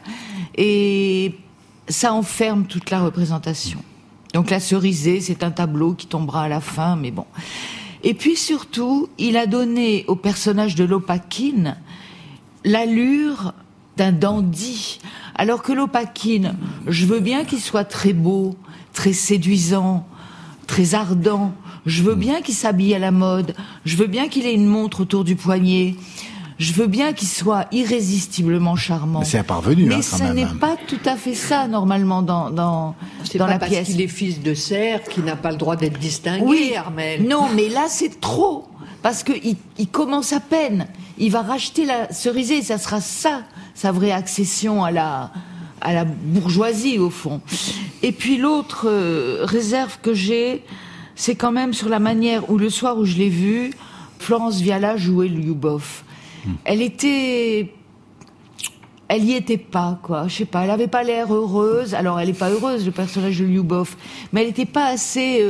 et ça enferme toute la représentation. Donc la Cerizay, c'est un tableau qui tombera à la fin, mais bon. Et puis surtout, il a donné au personnage de Lopakhin l'allure d'un dandy. Alors que Lopakhin, je veux bien qu'il soit très beau, très séduisant, très ardent. Je veux bien qu'il s'habille à la mode. Je veux bien qu'il ait une montre autour du poignet. Je veux bien qu'il soit irrésistiblement charmant. Mais c'est un parvenu, mais quand ça même. n'est pas tout à fait ça, normalement, dans la pièce. Parce qu'il est fils de serf, qu'il n'a pas le droit d'être distingué, Oui. Armel. Non, mais là, c'est trop. Parce qu'il commence à peine. Il va racheter la cerisée, et ça sera ça, sa vraie accession à la bourgeoisie, au fond. Et puis l'autre réserve que j'ai, c'est quand même sur la manière où, le soir où je l'ai vue, Florence Viala jouait Lyubov. Elle y était pas, quoi. Je sais pas, elle avait pas l'air heureuse. Alors, elle est pas heureuse, le personnage de Lyubov, mais elle était pas assez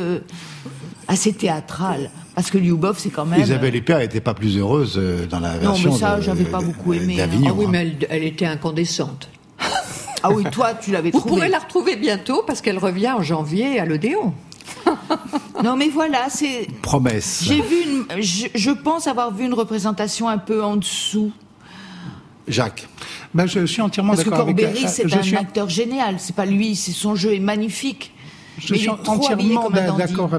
théâtrale. Parce que Lyubov, c'est quand même... Isabelle Huppert n'était pas plus heureuse dans la version Non, mais ça, j'avais pas beaucoup aimé. d'Avignon. Ah oui, mais elle était incandescente. Ah oui, toi, tu l'avais Vous trouvée. pourrez la retrouver bientôt, parce qu'elle revient en janvier à l'Odéon. Non, mais voilà, c'est... Promesse. Je pense avoir vu une représentation un peu en dessous. Jacques. Je suis entièrement Parce que d'accord Corbéry, avec... c'est un acteur génial. C'est pas lui, son jeu est magnifique. Je Mais suis il est trop habillé entièrement comme un dandy. d'accord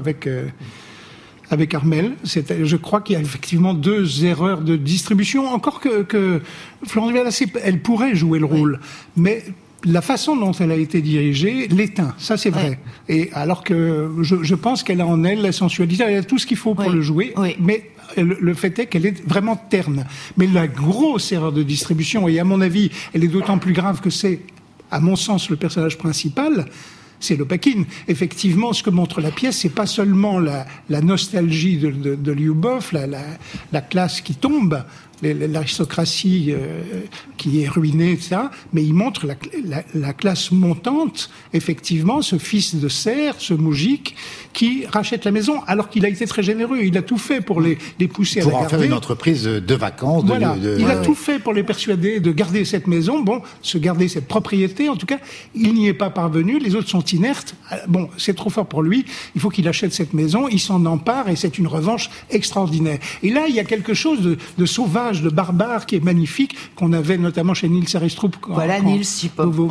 avec Armel. Je crois qu'il y a effectivement 2 erreurs de distribution. Encore que Florence Viala, elle pourrait jouer le rôle, mais la façon dont elle a été dirigée l'éteint. Ça, c'est vrai. Ouais. Et alors que je pense qu'elle a en elle la sensualité, elle a tout ce qu'il faut pour le jouer, mais le fait est qu'elle est vraiment terne. Mais la grosse erreur de distribution, et à mon avis, elle est d'autant plus grave que c'est, à mon sens, le personnage principal, c'est Lopakhin. Effectivement, ce que montre la pièce, c'est pas seulement la nostalgie de Lyubov, la classe qui tombe, l'aristocratie qui est ruinée, etc. Mais il montre la classe montante, effectivement, ce fils de serf, ce moujik, qui rachète la maison, alors qu'il a été très généreux. Il a tout fait pour les pousser à la garder. Pour en faire une entreprise de vacances. Voilà. Il a tout fait pour les persuader de garder cette maison, se garder cette propriété. En tout cas, il n'y est pas parvenu. Les autres sont inertes. Bon, c'est trop fort pour lui. Il faut qu'il achète cette maison. Il s'en empare et c'est une revanche extraordinaire. Et là, il y a quelque chose de sauvage, de barbare qui est magnifique, qu'on avait notamment chez Nils Arestrup. Voilà, Nils, vous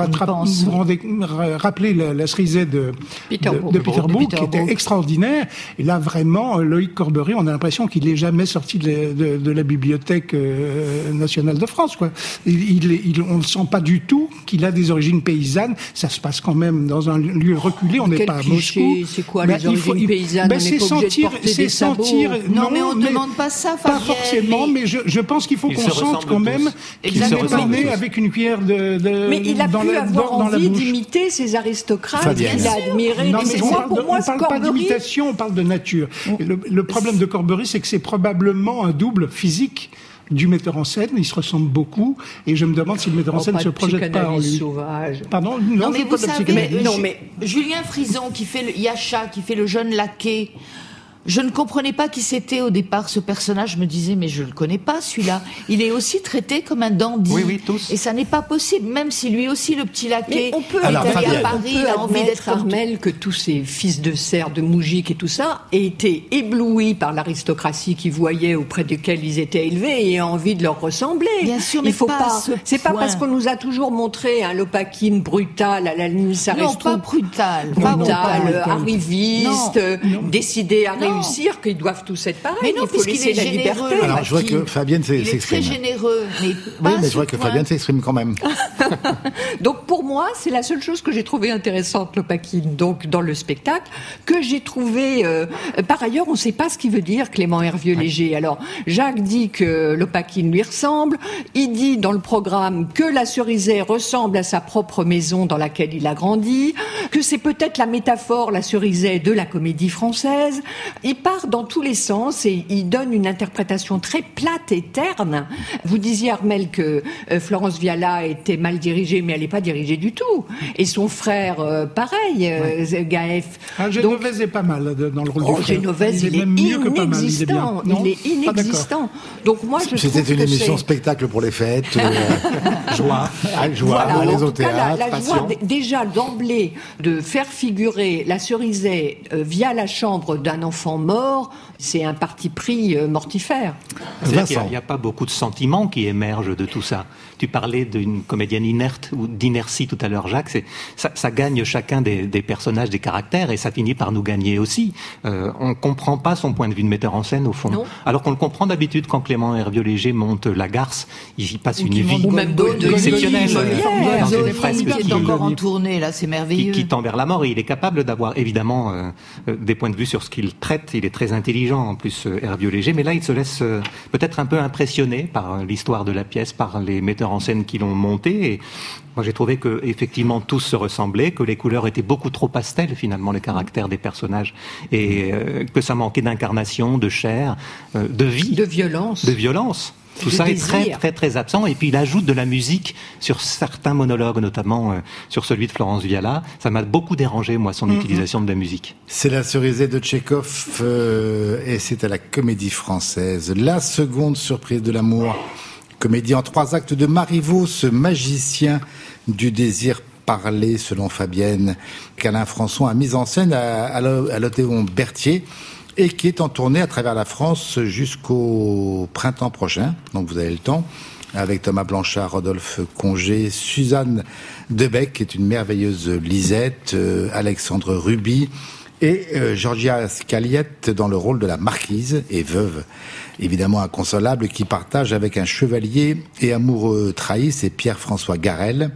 rappelez la cerisée de Peterbourg, qui était extraordinaire. Et là, vraiment, Loïc Corbery, on a l'impression qu'il n'est jamais sorti de la Bibliothèque nationale de France, quoi. On ne sent pas du tout qu'il a des origines paysannes. Ça se passe quand même dans un lieu reculé. On n'est pas à Moscou. C'est quoi les origines paysannes? On n'est pas obligé de porter des sabots. Non, mais on ne demande pas ça, Fabienne. Pas forcément, mais je pense qu'il faut qu'on sente quand même qu'il n'est pas né avec une cuillère Mais il a pu avoir envie d'imiter ces aristocrates qu'il a admirés. Non, mais on ne parle pas d'imitation, on parle de nature. Le problème de Corbery, c'est que c'est probablement un double physique du metteur en scène. Il se ressemble beaucoup, et je me demande si le metteur en scène ne se projette pas en lui. Sauvage. Pardon, non, mais vous savez, mais Julien Frison qui fait Yacha, qui fait le jeune laquais. Je ne comprenais pas qui c'était au départ, ce personnage. Je me disais, mais je ne le connais pas, celui-là. Il est aussi traité comme un dandy. Oui, tous. Et ça n'est pas possible, même si lui aussi, le petit laquais, on peut à Paris, il a envie d'être Armel, que tous ces fils de serfs, de moujik et tout ça, aient été éblouis par l'aristocratie qu'ils voyaient, auprès desquels ils étaient élevés, et aient envie de leur ressembler. Bien sûr, mais c'est pas parce qu'on nous a toujours montré un Lopakhin brutal à la Nils Arestrup. Non, pas brutal. Arriviste, décidé à réussir, qu'ils doivent tous être pareils. Mais non, il faut laisser la liberté. Alors, je vois que Fabienne s'exprime. Il est très généreux, mais oui, mais je vois que Fabienne s'exprime quand même. Donc, pour moi, c'est la seule chose que j'ai trouvée intéressante, Lopakhin, donc, dans le spectacle, que j'ai trouvé... par ailleurs, on ne sait pas ce qu'il veut dire, Clément Hervieux-Léger. Alors, Jacques dit que Lopakhin lui ressemble. Il dit, dans le programme, que la Cerisay ressemble à sa propre maison dans laquelle il a grandi, que c'est peut-être la métaphore, la Cerisay, de la comédie française. Il part dans tous les sens et il donne une interprétation très plate et terne. Vous disiez, Armel, que Florence Viala était mal dirigée, mais elle n'est pas dirigée du tout. Et son frère, pareil, Gaëf. Génovèse est pas mal dans le rôle du frère. Génovèse, il est inexistant. Il est inexistant. Donc moi, je trouve que c'était une émission spectacle pour les fêtes, joie, voilà, les au théâtre, la joie, déjà d'emblée, de faire figurer la Cerisay via la chambre d'un enfant enfants morts, c'est un parti pris mortifère. C'est-à-dire qu'il n'y a pas beaucoup de sentiments qui émergent de tout ça. Tu parlais d'une comédienne inerte ou d'inertie tout à l'heure, Jacques. Ça gagne chacun des personnages, des caractères, et ça finit par nous gagner aussi. On ne comprend pas son point de vue de metteur en scène, au fond. Non. Alors qu'on le comprend d'habitude quand Clément Hervieux-Léger monte La Garce. Il y passe une vie ou même exceptionnelle. Qui est encore en tournée, là, c'est merveilleux. Qui tend vers la mort, et il est capable d'avoir évidemment des points de vue sur ce qu'il traite. Il est très intelligent, en plus, Hervieux-Léger, mais là il se laisse peut-être un peu impressionner par l'histoire de la pièce, par les metteurs en scène qui l'ont monté, et moi j'ai trouvé que effectivement tous se ressemblaient, que les couleurs étaient beaucoup trop pastel finalement, les caractères des personnages, et que ça manquait d'incarnation, de chair, de vie, de violence. Tout ça est très, très, très absent. Et puis, il ajoute de la musique sur certains monologues, notamment sur celui de Florence Viala. Ça m'a beaucoup dérangé, moi, son utilisation de la musique. C'est La Cerisée de Tchekhov, et c'est à la Comédie Française. La seconde surprise de l'amour. Comédie en 3 actes de Marivaux, ce magicien du désir parlé, selon Fabienne, qu'Alain Françon a mise en scène à l'Odéon Berthier, et qui est en tournée à travers la France jusqu'au printemps prochain. Donc vous avez le temps, avec Thomas Blanchard, Rodolphe Congé, Suzanne Debec, qui est une merveilleuse Lisette, Alexandre Ruby, et Georgia Scaliette dans le rôle de la marquise et veuve, évidemment inconsolable, qui partage avec un chevalier et amoureux trahi, c'est Pierre-François Garel,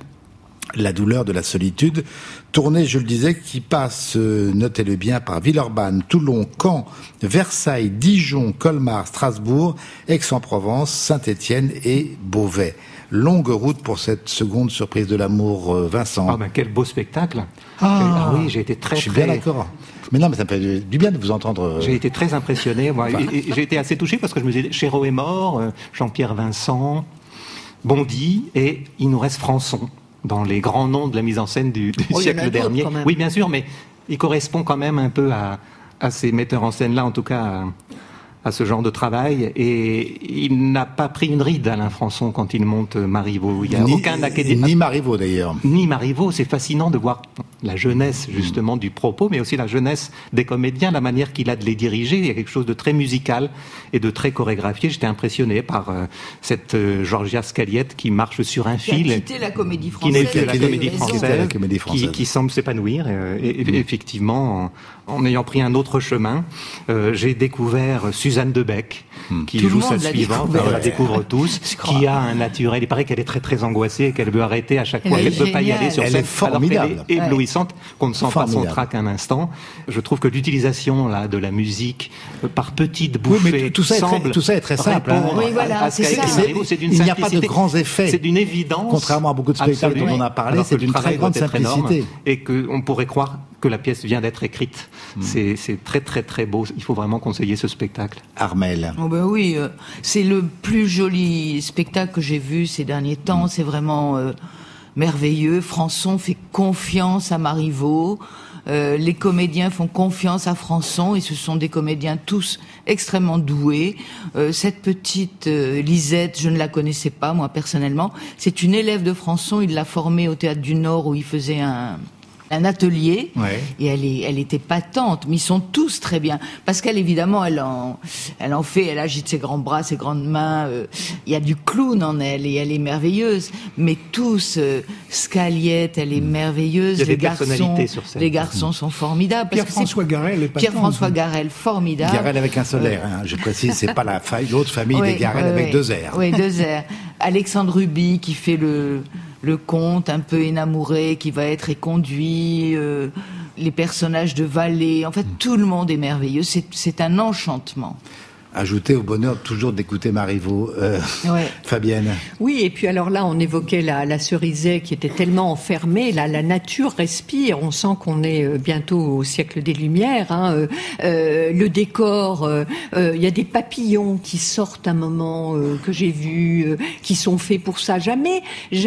La douleur de la solitude, tournée, je le disais, qui passe, notez-le bien, par Villeurbanne, Toulon, Caen, Versailles, Dijon, Colmar, Strasbourg, Aix-en-Provence, Saint-Étienne et Beauvais. Longue route pour cette seconde surprise de l'amour, Vincent. Ah ben quel beau spectacle. Oui, j'ai été très... Je suis bien d'accord. Mais non, mais ça me fait du bien de vous entendre. J'ai été très impressionné, moi. Et j'ai été assez touché parce que je me disais, Chéreau est mort, Jean-Pierre Vincent, Bondy, et il nous reste Françon dans les grands noms de la mise en scène du siècle dernier. Oui, bien sûr, mais il correspond quand même un peu à ces metteurs en scène-là, en tout cas à ce genre de travail. Et il n'a pas pris une ride, Alain Françon, quand il monte Marivaux. Il n'y a aucun académicien. Ni Marivaux, d'ailleurs. Ni Marivaux. C'est fascinant de voir la jeunesse, justement, du propos, mais aussi la jeunesse des comédiens, la manière qu'il a de les diriger. Il y a quelque chose de très musical et de très chorégraphié. J'étais impressionné par cette Georgia Scaliette qui marche sur un fil. Qui a quitté la Comédie Française. Qui n'a quitté la Comédie Française. Qui semble s'épanouir. Et effectivement, en ayant pris un autre chemin, j'ai découvert Suzanne Debec, qui joue sa suivante, on la découvre tous, qui a un naturel. Il paraît qu'elle est très très angoissée et qu'elle veut arrêter à chaque fois, qu'elle ne peut pas y aller sur scène. Elle est formidable. Alors qu'elle est éblouissante, qu'on ne sent pas son trac un instant. Je trouve que l'utilisation là de la musique par petites bouffées tout ça est très simple. Oui, voilà, c'est ça. Il n'y a pas de grands effets. C'est d'une évidence. Contrairement à beaucoup de spectacles dont on a parlé, c'est d'une très grande simplicité. Et qu'on pourrait croire que la pièce vient d'être écrite. C'est très très très beau. Il faut vraiment conseiller ce spectacle. Armelle. Oh ben oui, c'est le plus joli spectacle que j'ai vu ces derniers temps. C'est vraiment merveilleux. Françon fait confiance à Marivaux. Les comédiens font confiance à Françon et ce sont des comédiens tous extrêmement doués. Cette petite Lisette, je ne la connaissais pas moi personnellement. C'est une élève de Françon. Il l'a formée au Théâtre du Nord où il faisait un atelier, et elle était patente, mais ils sont tous très bien, parce qu'elle évidemment elle agite ses grands bras, ses grandes mains, il y a du clown en elle et elle est merveilleuse, mais tous, Scaliette, elle est merveilleuse, il y a des personnalités sur scène. Les garçons sont formidables. Pierre-François Garel est pas Pierre-François Garel, formidable. Garel avec un seul R, je précise, c'est pas l'autre famille des Garel avec 2 R. Oui, 2 R. Alexandre Ruby qui fait le conte un peu énamouré qui va être éconduit, les personnages de Vallée, en fait tout le monde est merveilleux, c'est un enchantement. Ajouter au bonheur toujours d'écouter Marivaux, Fabienne. Oui, et puis alors là, on évoquait la Cerisée qui était tellement enfermée. Là, la nature respire. On sent qu'on est bientôt au siècle des Lumières. Le décor, il y a des papillons qui sortent un moment que j'ai vu, qui sont faits pour ça. Jamais,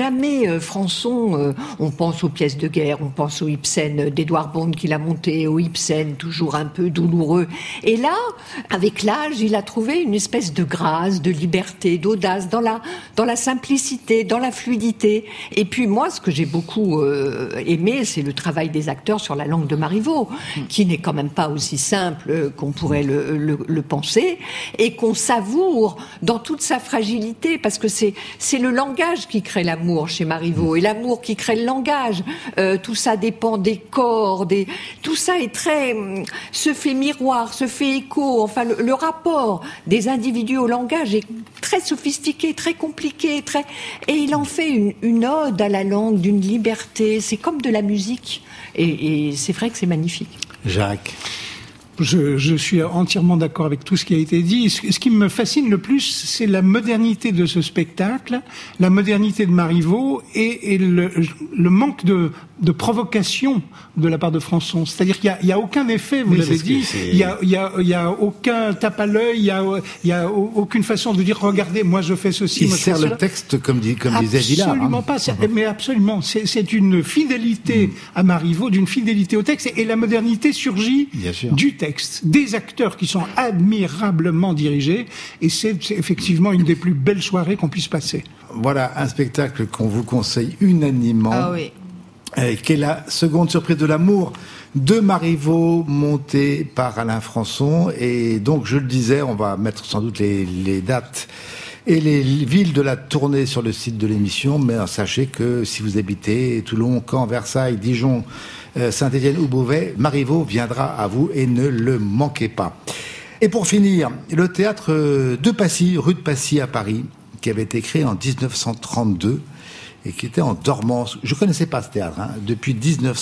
Françon. On pense aux pièces de guerre, on pense au Ibsen d'Edouard Bond qu'il a monté, au Ibsen toujours un peu douloureux. Et là, avec l'âge, il il a trouvé une espèce de grâce, de liberté, d'audace, dans la simplicité, dans la fluidité. Et puis moi, ce que j'ai beaucoup aimé, c'est le travail des acteurs sur la langue de Marivaux, qui n'est quand même pas aussi simple qu'on pourrait le penser, et qu'on savoure dans toute sa fragilité, parce que c'est le langage qui crée l'amour chez Marivaux, et l'amour qui crée le langage. Tout ça dépend des corps, tout ça est se fait miroir, se fait écho. Enfin, le rapport des individus au langage est très sophistiqué, très compliqué, et il en fait une ode à la langue, d'une liberté. C'est comme de la musique, et c'est vrai que c'est magnifique. Jacques. Je suis entièrement d'accord avec tout ce qui a été dit. Ce qui me fascine le plus, c'est la modernité de ce spectacle, la modernité de Marivaux et le manque de provocation de la part de Françon. C'est-à-dire qu'il y a aucun effet, vous l'avez dit. Il y a aucun tape à l'œil. Il y a aucune façon de dire regardez, moi je fais ceci. Il sert le texte comme disait Villard. Absolument pas. Mais absolument. C'est une fidélité à Marivaux, d'une fidélité au texte, et la modernité surgit du texte, des acteurs qui sont admirablement dirigés, et c'est effectivement une des plus belles soirées qu'on puisse passer. Voilà un spectacle qu'on vous conseille unanimement. Ah oui. Qui est la seconde surprise de l'amour de Marivaux, montée par Alain Françon. Et donc, je le disais, on va mettre sans doute les dates et les villes de la tournée sur le site de l'émission, mais sachez que si vous habitez Toulon, Caen, Versailles, Dijon, Saint-Étienne ou Beauvais, Marivaux viendra à vous et ne le manquez pas. Et pour finir, le théâtre de Passy, rue de Passy à Paris, qui avait été créé en 1932 et qui était en dormance. Je ne connaissais pas ce théâtre, depuis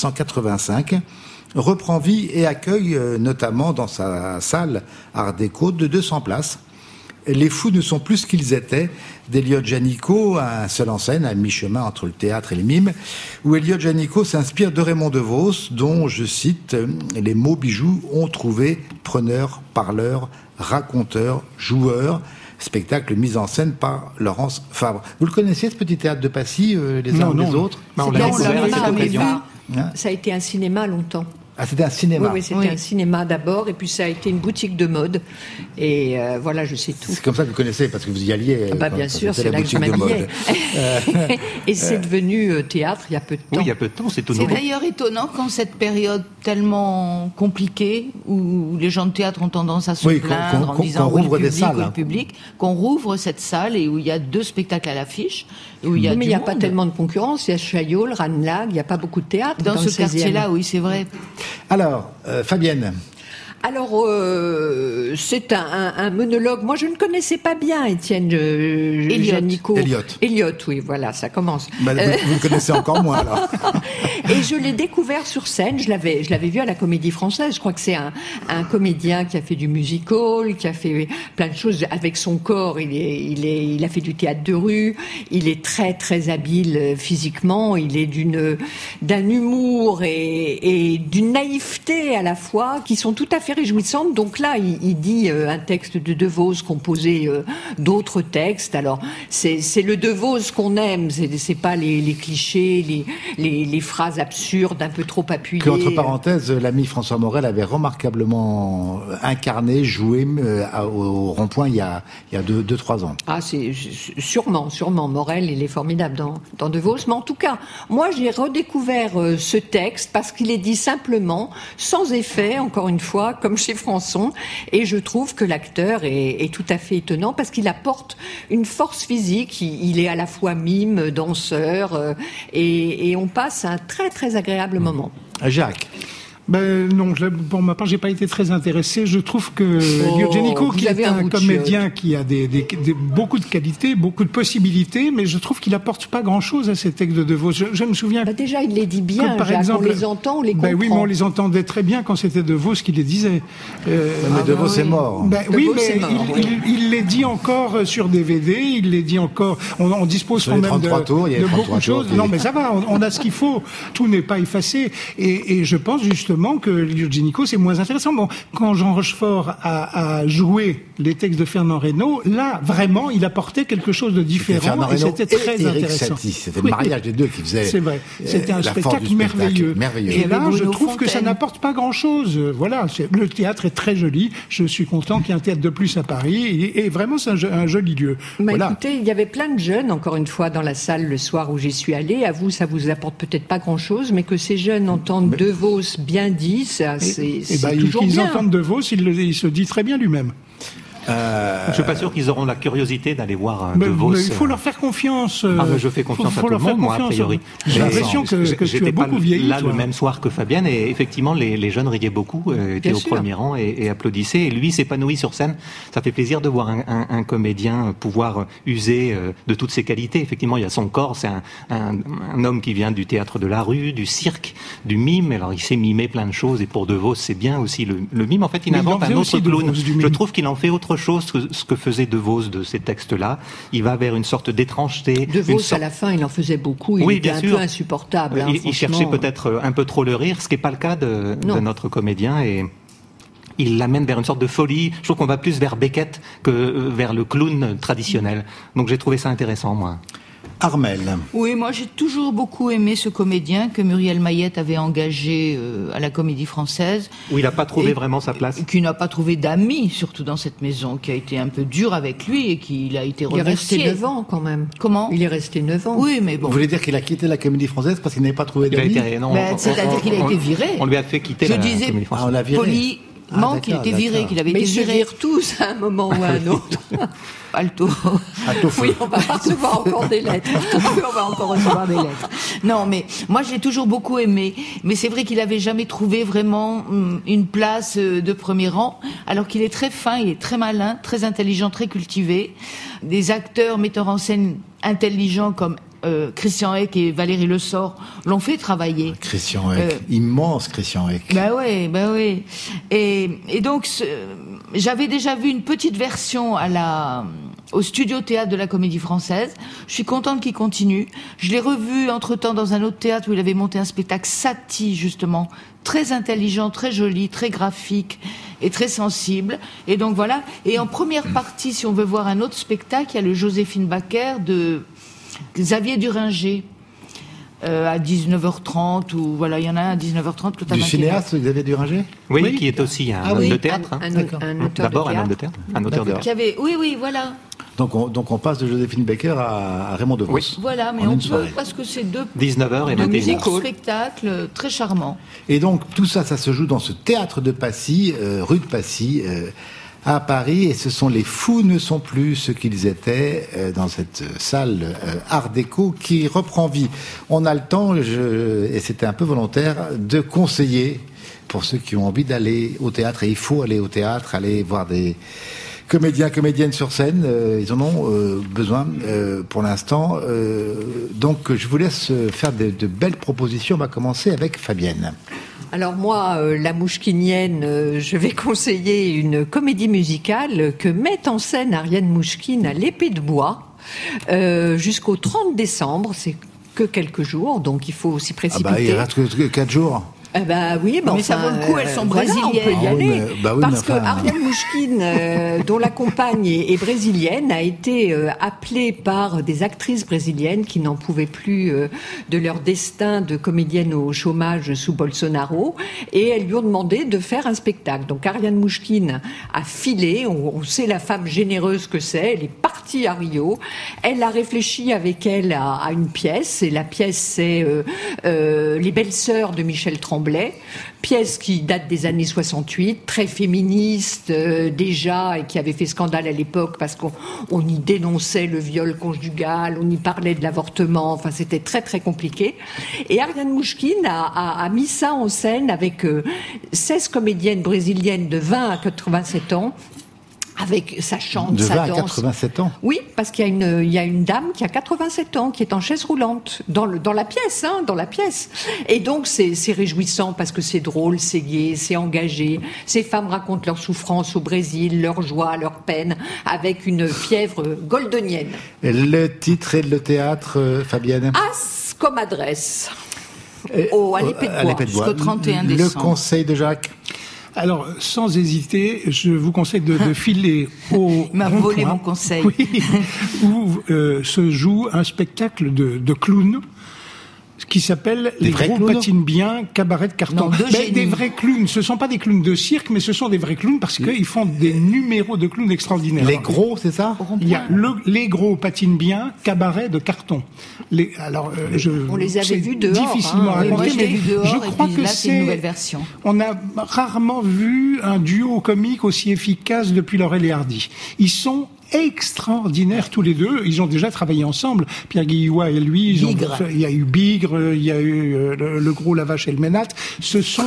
1985, reprend vie et accueille notamment dans sa salle Art Déco de 200 places. Les fous ne sont plus ce qu'ils étaient, d'Eliott Janicot, un seul en scène, à mi-chemin entre le théâtre et le mime, où Eliott Janicot s'inspire de Raymond DeVos, dont, je cite, les mots bijoux ont trouvé preneur, parleur, raconteur, joueur. Spectacle mis en scène par Laurence Fabre. Vous le connaissiez, ce petit théâtre de Passy, les uns ou les autres? On l'a découvert à cette occasion. Ça a été un cinéma longtemps. Ah, c'était un cinéma. Oui, c'était un cinéma d'abord, et puis ça a été une boutique de mode. Et voilà, je sais tout. C'est comme ça que vous connaissez, parce que vous y alliez. Bien sûr, c'est là que je m'habillais. Et c'est devenu théâtre il y a peu de temps. Oui, il y a peu de temps, c'est tout nouveau. C'est d'ailleurs étonnant qu'en cette période tellement compliquée, où les gens de théâtre ont tendance à se plaindre en disant rouvre des salles, le public, qu'on rouvre cette salle et où il y a 2 spectacles à l'affiche. Mais il n'y a pas tellement de concurrence. Il y a Chaillot, le Ranelagh, il n'y a pas beaucoup de théâtre dans ce quartier-là, oui, c'est vrai. Alors, Fabienne. Alors, c'est un monologue. Moi, je ne connaissais pas bien Étienne Janicot. Eliott, oui, voilà, ça commence. Vous le connaissez encore moins, alors. Et je l'ai découvert sur scène. Je l'avais vu à la Comédie Française. Je crois que c'est un comédien qui a fait du musical, qui a fait plein de choses avec son corps. Il a fait du théâtre de rue. Il est très, très habile physiquement. Il est d'un humour et d'une naïveté à la fois qui sont tout à fait réjouissante. Donc là, il dit un texte de DeVos composé d'autres textes. Alors, c'est le DeVos qu'on aime. C'est pas les clichés, les phrases absurdes, un peu trop appuyées. Entre parenthèses, l'ami François Morel avait remarquablement incarné, joué au Rond-Point il y a 2-3 ans. Ah, c'est sûrement. Morel, il est formidable dans DeVos. Mais en tout cas, moi, j'ai redécouvert ce texte parce qu'il est dit simplement, sans effet, encore une fois, comme chez Françon, et je trouve que l'acteur est tout à fait étonnant parce qu'il apporte une force physique. Il est à la fois mime, danseur, et on passe un très très agréable moment. Jacques. Non, pour ma part, j'ai pas été très intéressé. Je trouve que Eliott Janicot, qui est un comédien qui a beaucoup de qualités, beaucoup de possibilités, mais je trouve qu'il apporte pas grand-chose à ces textes de DeVos. Je me souviens. Déjà, il les dit bien. Par exemple, on les entend, on les comprend. Oui, mais on les entendait très bien quand c'était DeVos qui les disait. Mais DeVos est mort. Oui, mais il les dit encore sur DVD. Il les dit encore. On dispose quand même de beaucoup de choses. Non, mais ça va. On a ce qu'il faut. Tout n'est pas effacé. Et je pense justement simplement que Lio Genico, c'est moins intéressant. Bon, quand Jean Rochefort a joué les textes de Fernand Reynaud, là, vraiment, il apportait quelque chose de différent et c'était très intéressant. C'était le mariage des deux qui faisait. C'est vrai. C'était un spectacle merveilleux. Et là, je trouve que ça n'apporte pas grand-chose. Voilà. Le théâtre est très joli. Je suis content qu'il y ait un théâtre de plus à Paris. Et vraiment, c'est un joli lieu. Voilà. Écoutez, il y avait plein de jeunes, encore une fois, dans la salle le soir où j'y suis allée. À vous, ça vous apporte peut-être pas grand-chose, mais que ces jeunes entendent De Vos bien dit, c'est toujours bien. Ils entendent De Vos, il se dit très bien lui-même. Je suis pas sûr qu'ils auront la curiosité d'aller voir De Vos. Mais il faut leur faire confiance. Je fais confiance à tout le monde, moi, a priori. J'ai l'impression que tu as beaucoup vieilli. Là, le même soir que Fabienne, et effectivement, les jeunes riaient beaucoup, étaient au premier rang et applaudissaient. Et lui s'épanouit sur scène. Ça fait plaisir de voir un comédien pouvoir user de toutes ses qualités. Effectivement, il y a son corps. C'est un homme qui vient du théâtre de la rue, du cirque, du mime. Alors, il sait mimer plein de choses. Et pour De Vos, c'est bien aussi le mime. En fait, il invente un autre clown. Je trouve qu'il en fait autre chose que ce que faisait De Vos de ces textes-là. Il va vers une sorte d'étrangeté. De Vos, à la fin, il en faisait beaucoup. Il était un peu insupportable. Il cherchait peut-être un peu trop le rire, ce qui n'est pas le cas de notre comédien. Et il l'amène vers une sorte de folie. Je trouve qu'on va plus vers Beckett que vers le clown traditionnel. Donc j'ai trouvé ça intéressant, moi. Armelle. Oui, moi j'ai toujours beaucoup aimé ce comédien que Muriel Mayette avait engagé à la Comédie Française. Où il n'a pas trouvé vraiment sa place. Qui n'a pas trouvé d'amis, surtout dans cette maison, qui a été un peu dur avec lui et qu'il a été remercié. Il est resté 9 ans quand même. Comment ? Il est resté 9 ans. Oui, mais bon. Vous voulez dire qu'il a quitté la Comédie Française parce qu'il n'avait pas trouvé d'amis ? C'est-à-dire qu'il a été viré. On lui a fait quitter la Comédie Française. On l'a viré. Qu'il était viré, qu'il avait été viré. Mais ils se virent tous à un moment ou à un autre. Alto. Oui, on va recevoir encore des lettres. On va encore recevoir des lettres. Non, mais moi j'ai toujours beaucoup aimé. Mais c'est vrai qu'il avait jamais trouvé vraiment une place de premier rang. Alors qu'il est très fin, il est très malin, très intelligent, très cultivé. Des acteurs, metteurs en scène intelligents comme Christian Eck et Valérie Le Sort l'ont fait travailler. Christian Eck, immense Christian Eck. Bah oui. Et donc j'avais déjà vu une petite version au studio théâtre de la Comédie Française. Je suis contente qu'il continue. Je l'ai revu entre-temps dans un autre théâtre où il avait monté un spectacle Satie, justement, très intelligent, très joli, très graphique et très sensible. Et donc voilà. Et en première partie, si on veut voir un autre spectacle, il y a le Joséphine Baker de Xavier Duringer à 19h30 ou voilà, il y en a un à 19h30 du cinéaste Xavier Duringer. Oui, qui est aussi un homme de théâtre. D'abord un homme de théâtre, un auteur de théâtre. Oui, voilà. Donc on passe de Joséphine Baker à Raymond DeVos. Oui. Voilà, mais on peut parce que c'est 19h et 21h. Spectacle très charmant. Et donc tout ça se joue dans ce théâtre de Passy, rue de Passy. À Paris, et ce sont les fous ne sont plus ce qu'ils étaient dans cette salle art déco qui reprend vie. On a le temps, et c'était un peu volontaire, de conseiller pour ceux qui ont envie d'aller au théâtre, et il faut aller au théâtre, aller voir des comédiens, comédiennes sur scène, ils en ont besoin pour l'instant. Donc je vous laisse faire de belles propositions. On va commencer avec Fabienne. Alors moi, la Mouchkinienne, je vais conseiller une comédie musicale que met en scène Ariane Mouchkine à l'Épée de Bois jusqu'au 30 décembre. C'est que quelques jours, donc il faut s'y précipiter. Il reste que 4 jours. Oui, mais ça vaut le coup, elles sont brésiliennes. On peut y aller. Parce que Ariane Mouchkine, dont la compagne est brésilienne, a été appelée par des actrices brésiliennes qui n'en pouvaient plus de leur destin de comédienne au chômage sous Bolsonaro, et elles lui ont demandé de faire un spectacle. Donc Ariane Mouchkine a filé, on sait la femme généreuse que c'est, elle est partie à Rio, elle a réfléchi avec elle à une pièce, et la pièce c'est Les Belles Sœurs de Michel Tremblay, pièce qui date des années 68, très féministe déjà, et qui avait fait scandale à l'époque parce qu'on y dénonçait le viol conjugal, on y parlait de l'avortement, enfin c'était très très compliqué. Et Ariane Mouchkine a mis ça en scène avec 16 comédiennes brésiliennes de 20 à 87 ans. Avec sa chante, sa danse. De 20 à 87 ans. Oui, parce qu'il y a une dame qui a 87 ans, qui est en chaise roulante, dans la pièce, dans la pièce. Et donc, c'est réjouissant parce que c'est drôle, c'est gai, c'est engagé. Ces femmes racontent leur souffrance au Brésil, leur joie, leur peine, avec une fièvre goldenienne. Le titre et le théâtre, Fabienne ? As comme adresse. à l'Épée de Bois, jusqu'au 31 décembre. Le conseil de Jacques? Alors, sans hésiter, je vous conseille de filer au Il m'a volé mon conseil. Oui, où se joue un spectacle de clowns qui s'appelle Les gros patinent bien, cabaret de carton. Des vrais clowns, ce ne sont pas des clowns de cirque, mais ce sont des vrais clowns parce qu'ils font des numéros de clowns extraordinaires. Les gros, c'est ça? Il y a Les gros patinent bien, cabaret de carton. On les avait vus dehors. Difficilement à raconter, mais je crois que c'est une nouvelle version. On a rarement vu un duo comique aussi efficace depuis Laurel et Hardy. Ils sont extraordinaires tous les deux. Ils ont déjà travaillé ensemble. Pierre Guillois et lui, il y a eu Bigre, il y a eu le Gros, la Vache et le Ménate. Ce sont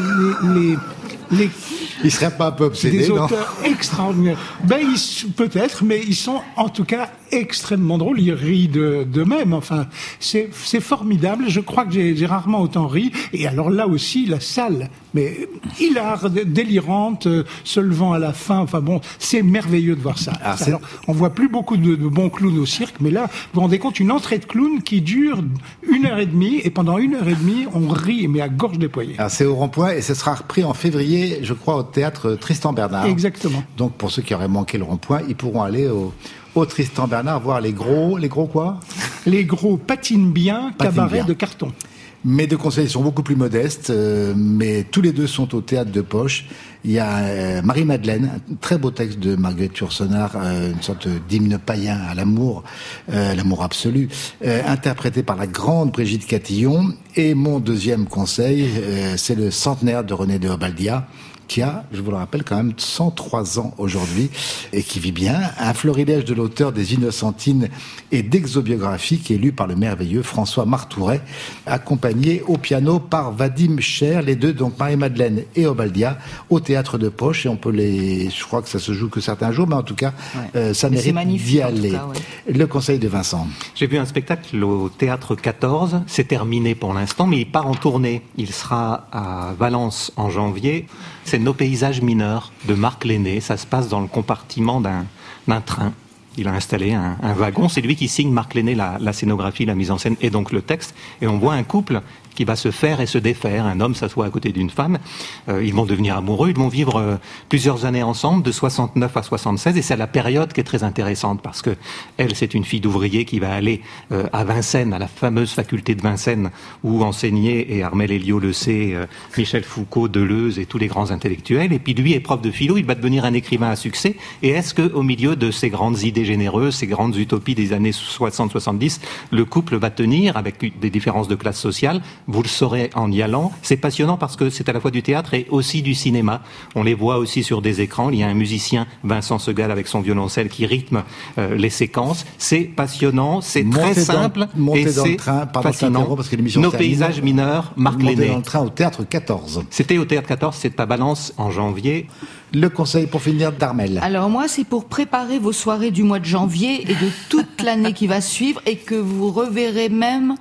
Ils seraient pas un peu obsédés, des auteurs extraordinaires. Peut-être, mais ils sont en tout cas extrêmement drôles. Ils rient d'eux-mêmes. Enfin, c'est formidable. Je crois que j'ai rarement autant ri. Et alors là aussi, la salle, mais hilar, délirante, se levant à la fin. Enfin bon, c'est merveilleux de voir ça. Alors, on voit plus beaucoup de bons clowns au cirque, mais là, vous vous rendez compte, une entrée de clown qui dure 1h30, et pendant 1h30, on rit, mais à gorge déployée. Alors c'est au Rond-Point, et ce sera repris en février, je crois, au théâtre Tristan Bernard. Exactement. Donc pour ceux qui auraient manqué le Rond-Point, ils pourront aller au Tristan Bernard voir les gros quoi? Les gros patinent bien, cabaret de carton. Mes deux conseils sont beaucoup plus modestes, mais tous les deux sont au théâtre de Poche. Il y a Marie-Madeleine, un très beau texte de Marguerite Yourcenar, une sorte d'hymne païen à l'amour, l'amour absolu, interprété par la grande Brigitte Catillon. Et mon deuxième conseil, c'est le centenaire de René de Obaldia, qui a, je vous le rappelle, quand même 103 ans aujourd'hui et qui vit bien. Un florilège de l'auteur des Innocentines et d'Exobiographie qui est lu par le merveilleux François Martouret, accompagné au piano par Vadim Cher, les deux, donc Marie-Madeleine et Obaldia, au théâtre de Poche. Et on peut je crois que ça se joue que certains jours, mais en tout cas, ça mérite d'y aller. Cas, Le conseil de Vincent. J'ai vu un spectacle au théâtre 14, c'est terminé pour l'instant, mais il part en tournée. Il sera à Valence en janvier. C'est Nos paysages mineurs de Marc Lenné. Ça se passe dans le compartiment d'un train. Il a installé un wagon. C'est lui qui signe, Marc Lenné, la scénographie, la mise en scène et donc le texte. Et on voit un couple qui va se faire et se défaire. Un homme s'assoit à côté d'une femme. Ils vont devenir amoureux. Ils vont vivre plusieurs années ensemble, de 69 à 76. Et c'est la période qui est très intéressante parce que elle, c'est une fille d'ouvrier qui va aller à Vincennes, à la fameuse faculté de Vincennes, où enseignaient, et Armel Elliot le sait, Michel Foucault, Deleuze et tous les grands intellectuels. Et puis lui est prof de philo. Il va devenir un écrivain à succès. Et est-ce que, au milieu de ces grandes idées généreuses, ces grandes utopies des années 60-70, le couple va tenir avec des différences de classe sociale? Vous le saurez en y allant. C'est passionnant parce que c'est à la fois du théâtre et aussi du cinéma. On les voit aussi sur des écrans. Il y a un musicien, Vincent Segal, avec son violoncelle qui rythme les séquences. C'est passionnant, c'est très simple et c'est fascinant. Parce que l'émission Nos paysages mineurs, Marc Lenné. Dans le train au théâtre 14. C'était au théâtre 14, c'est à Valence en janvier. Le conseil pour finir d'Armel. Alors moi, c'est pour préparer vos soirées du mois de janvier et de toute l'année qui va suivre et que vous reverrez même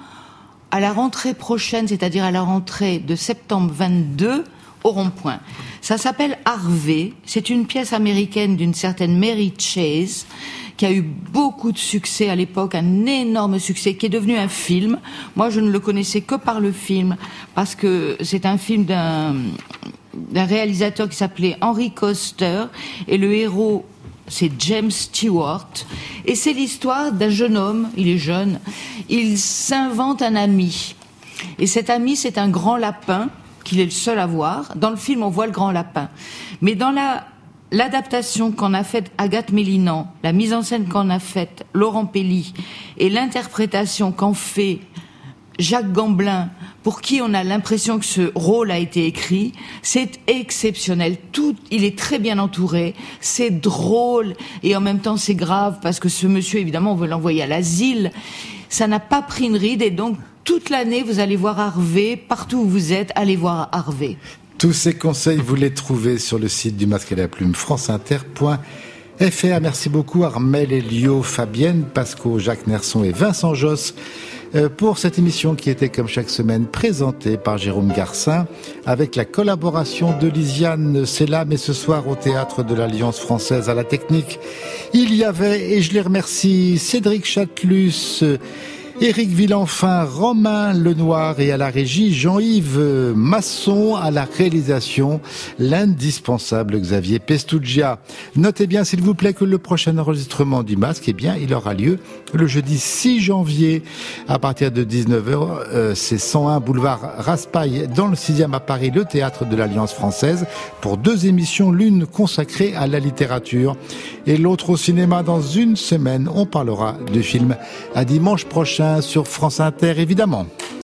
à la rentrée prochaine, c'est-à-dire à la rentrée de septembre 22 au Rond-Point. Ça s'appelle Harvey. C'est une pièce américaine d'une certaine Mary Chase qui a eu beaucoup de succès à l'époque, un énorme succès, qui est devenu un film. Moi, je ne le connaissais que par le film, parce que c'est un film d'un réalisateur qui s'appelait Henry Koster, et le héros, c'est James Stewart, et c'est l'histoire d'un jeune homme, il est jeune, il s'invente un ami, et cet ami, c'est un grand lapin, qu'il est le seul à voir. Dans le film, on voit le grand lapin. Mais dans l'adaptation qu'en a faite Agathe Mélinan, la mise en scène qu'en a faite Laurent Pelli, et l'interprétation qu'en fait Jacques Gamblin, pour qui on a l'impression que ce rôle a été écrit, c'est exceptionnel. Il est très bien entouré, c'est drôle, et en même temps c'est grave, parce que ce monsieur, évidemment, on veut l'envoyer à l'asile. Ça n'a pas pris une ride, et donc toute l'année, vous allez voir Harvey, partout où vous êtes, allez voir Harvey. Tous ces conseils, vous les trouvez sur le site du Masque et la Plume, franceinter.fr. Merci beaucoup Armel Elliot, Fabienne Pasco, Jacques Nerson et Vincent Josse pour cette émission qui était comme chaque semaine présentée par Jérôme Garcin avec la collaboration de Lisiane Sellam et ce soir au Théâtre de l'Alliance Française à la Technique. Il y avait, et je les remercie, Cédric Chatelus, Éric Villenfin, Romain Lenoir et à la régie Jean-Yves Masson, à la réalisation l'indispensable Xavier Pestugia. Notez bien s'il vous plaît que le prochain enregistrement du Masque, il aura lieu le jeudi 6 janvier à partir de 19h. C'est 101 boulevard Raspail dans le 6e à Paris, le théâtre de l'Alliance française, pour 2 émissions, l'une consacrée à la littérature et l'autre au cinéma. Dans une semaine, on parlera de films. À dimanche prochain sur France Inter, évidemment.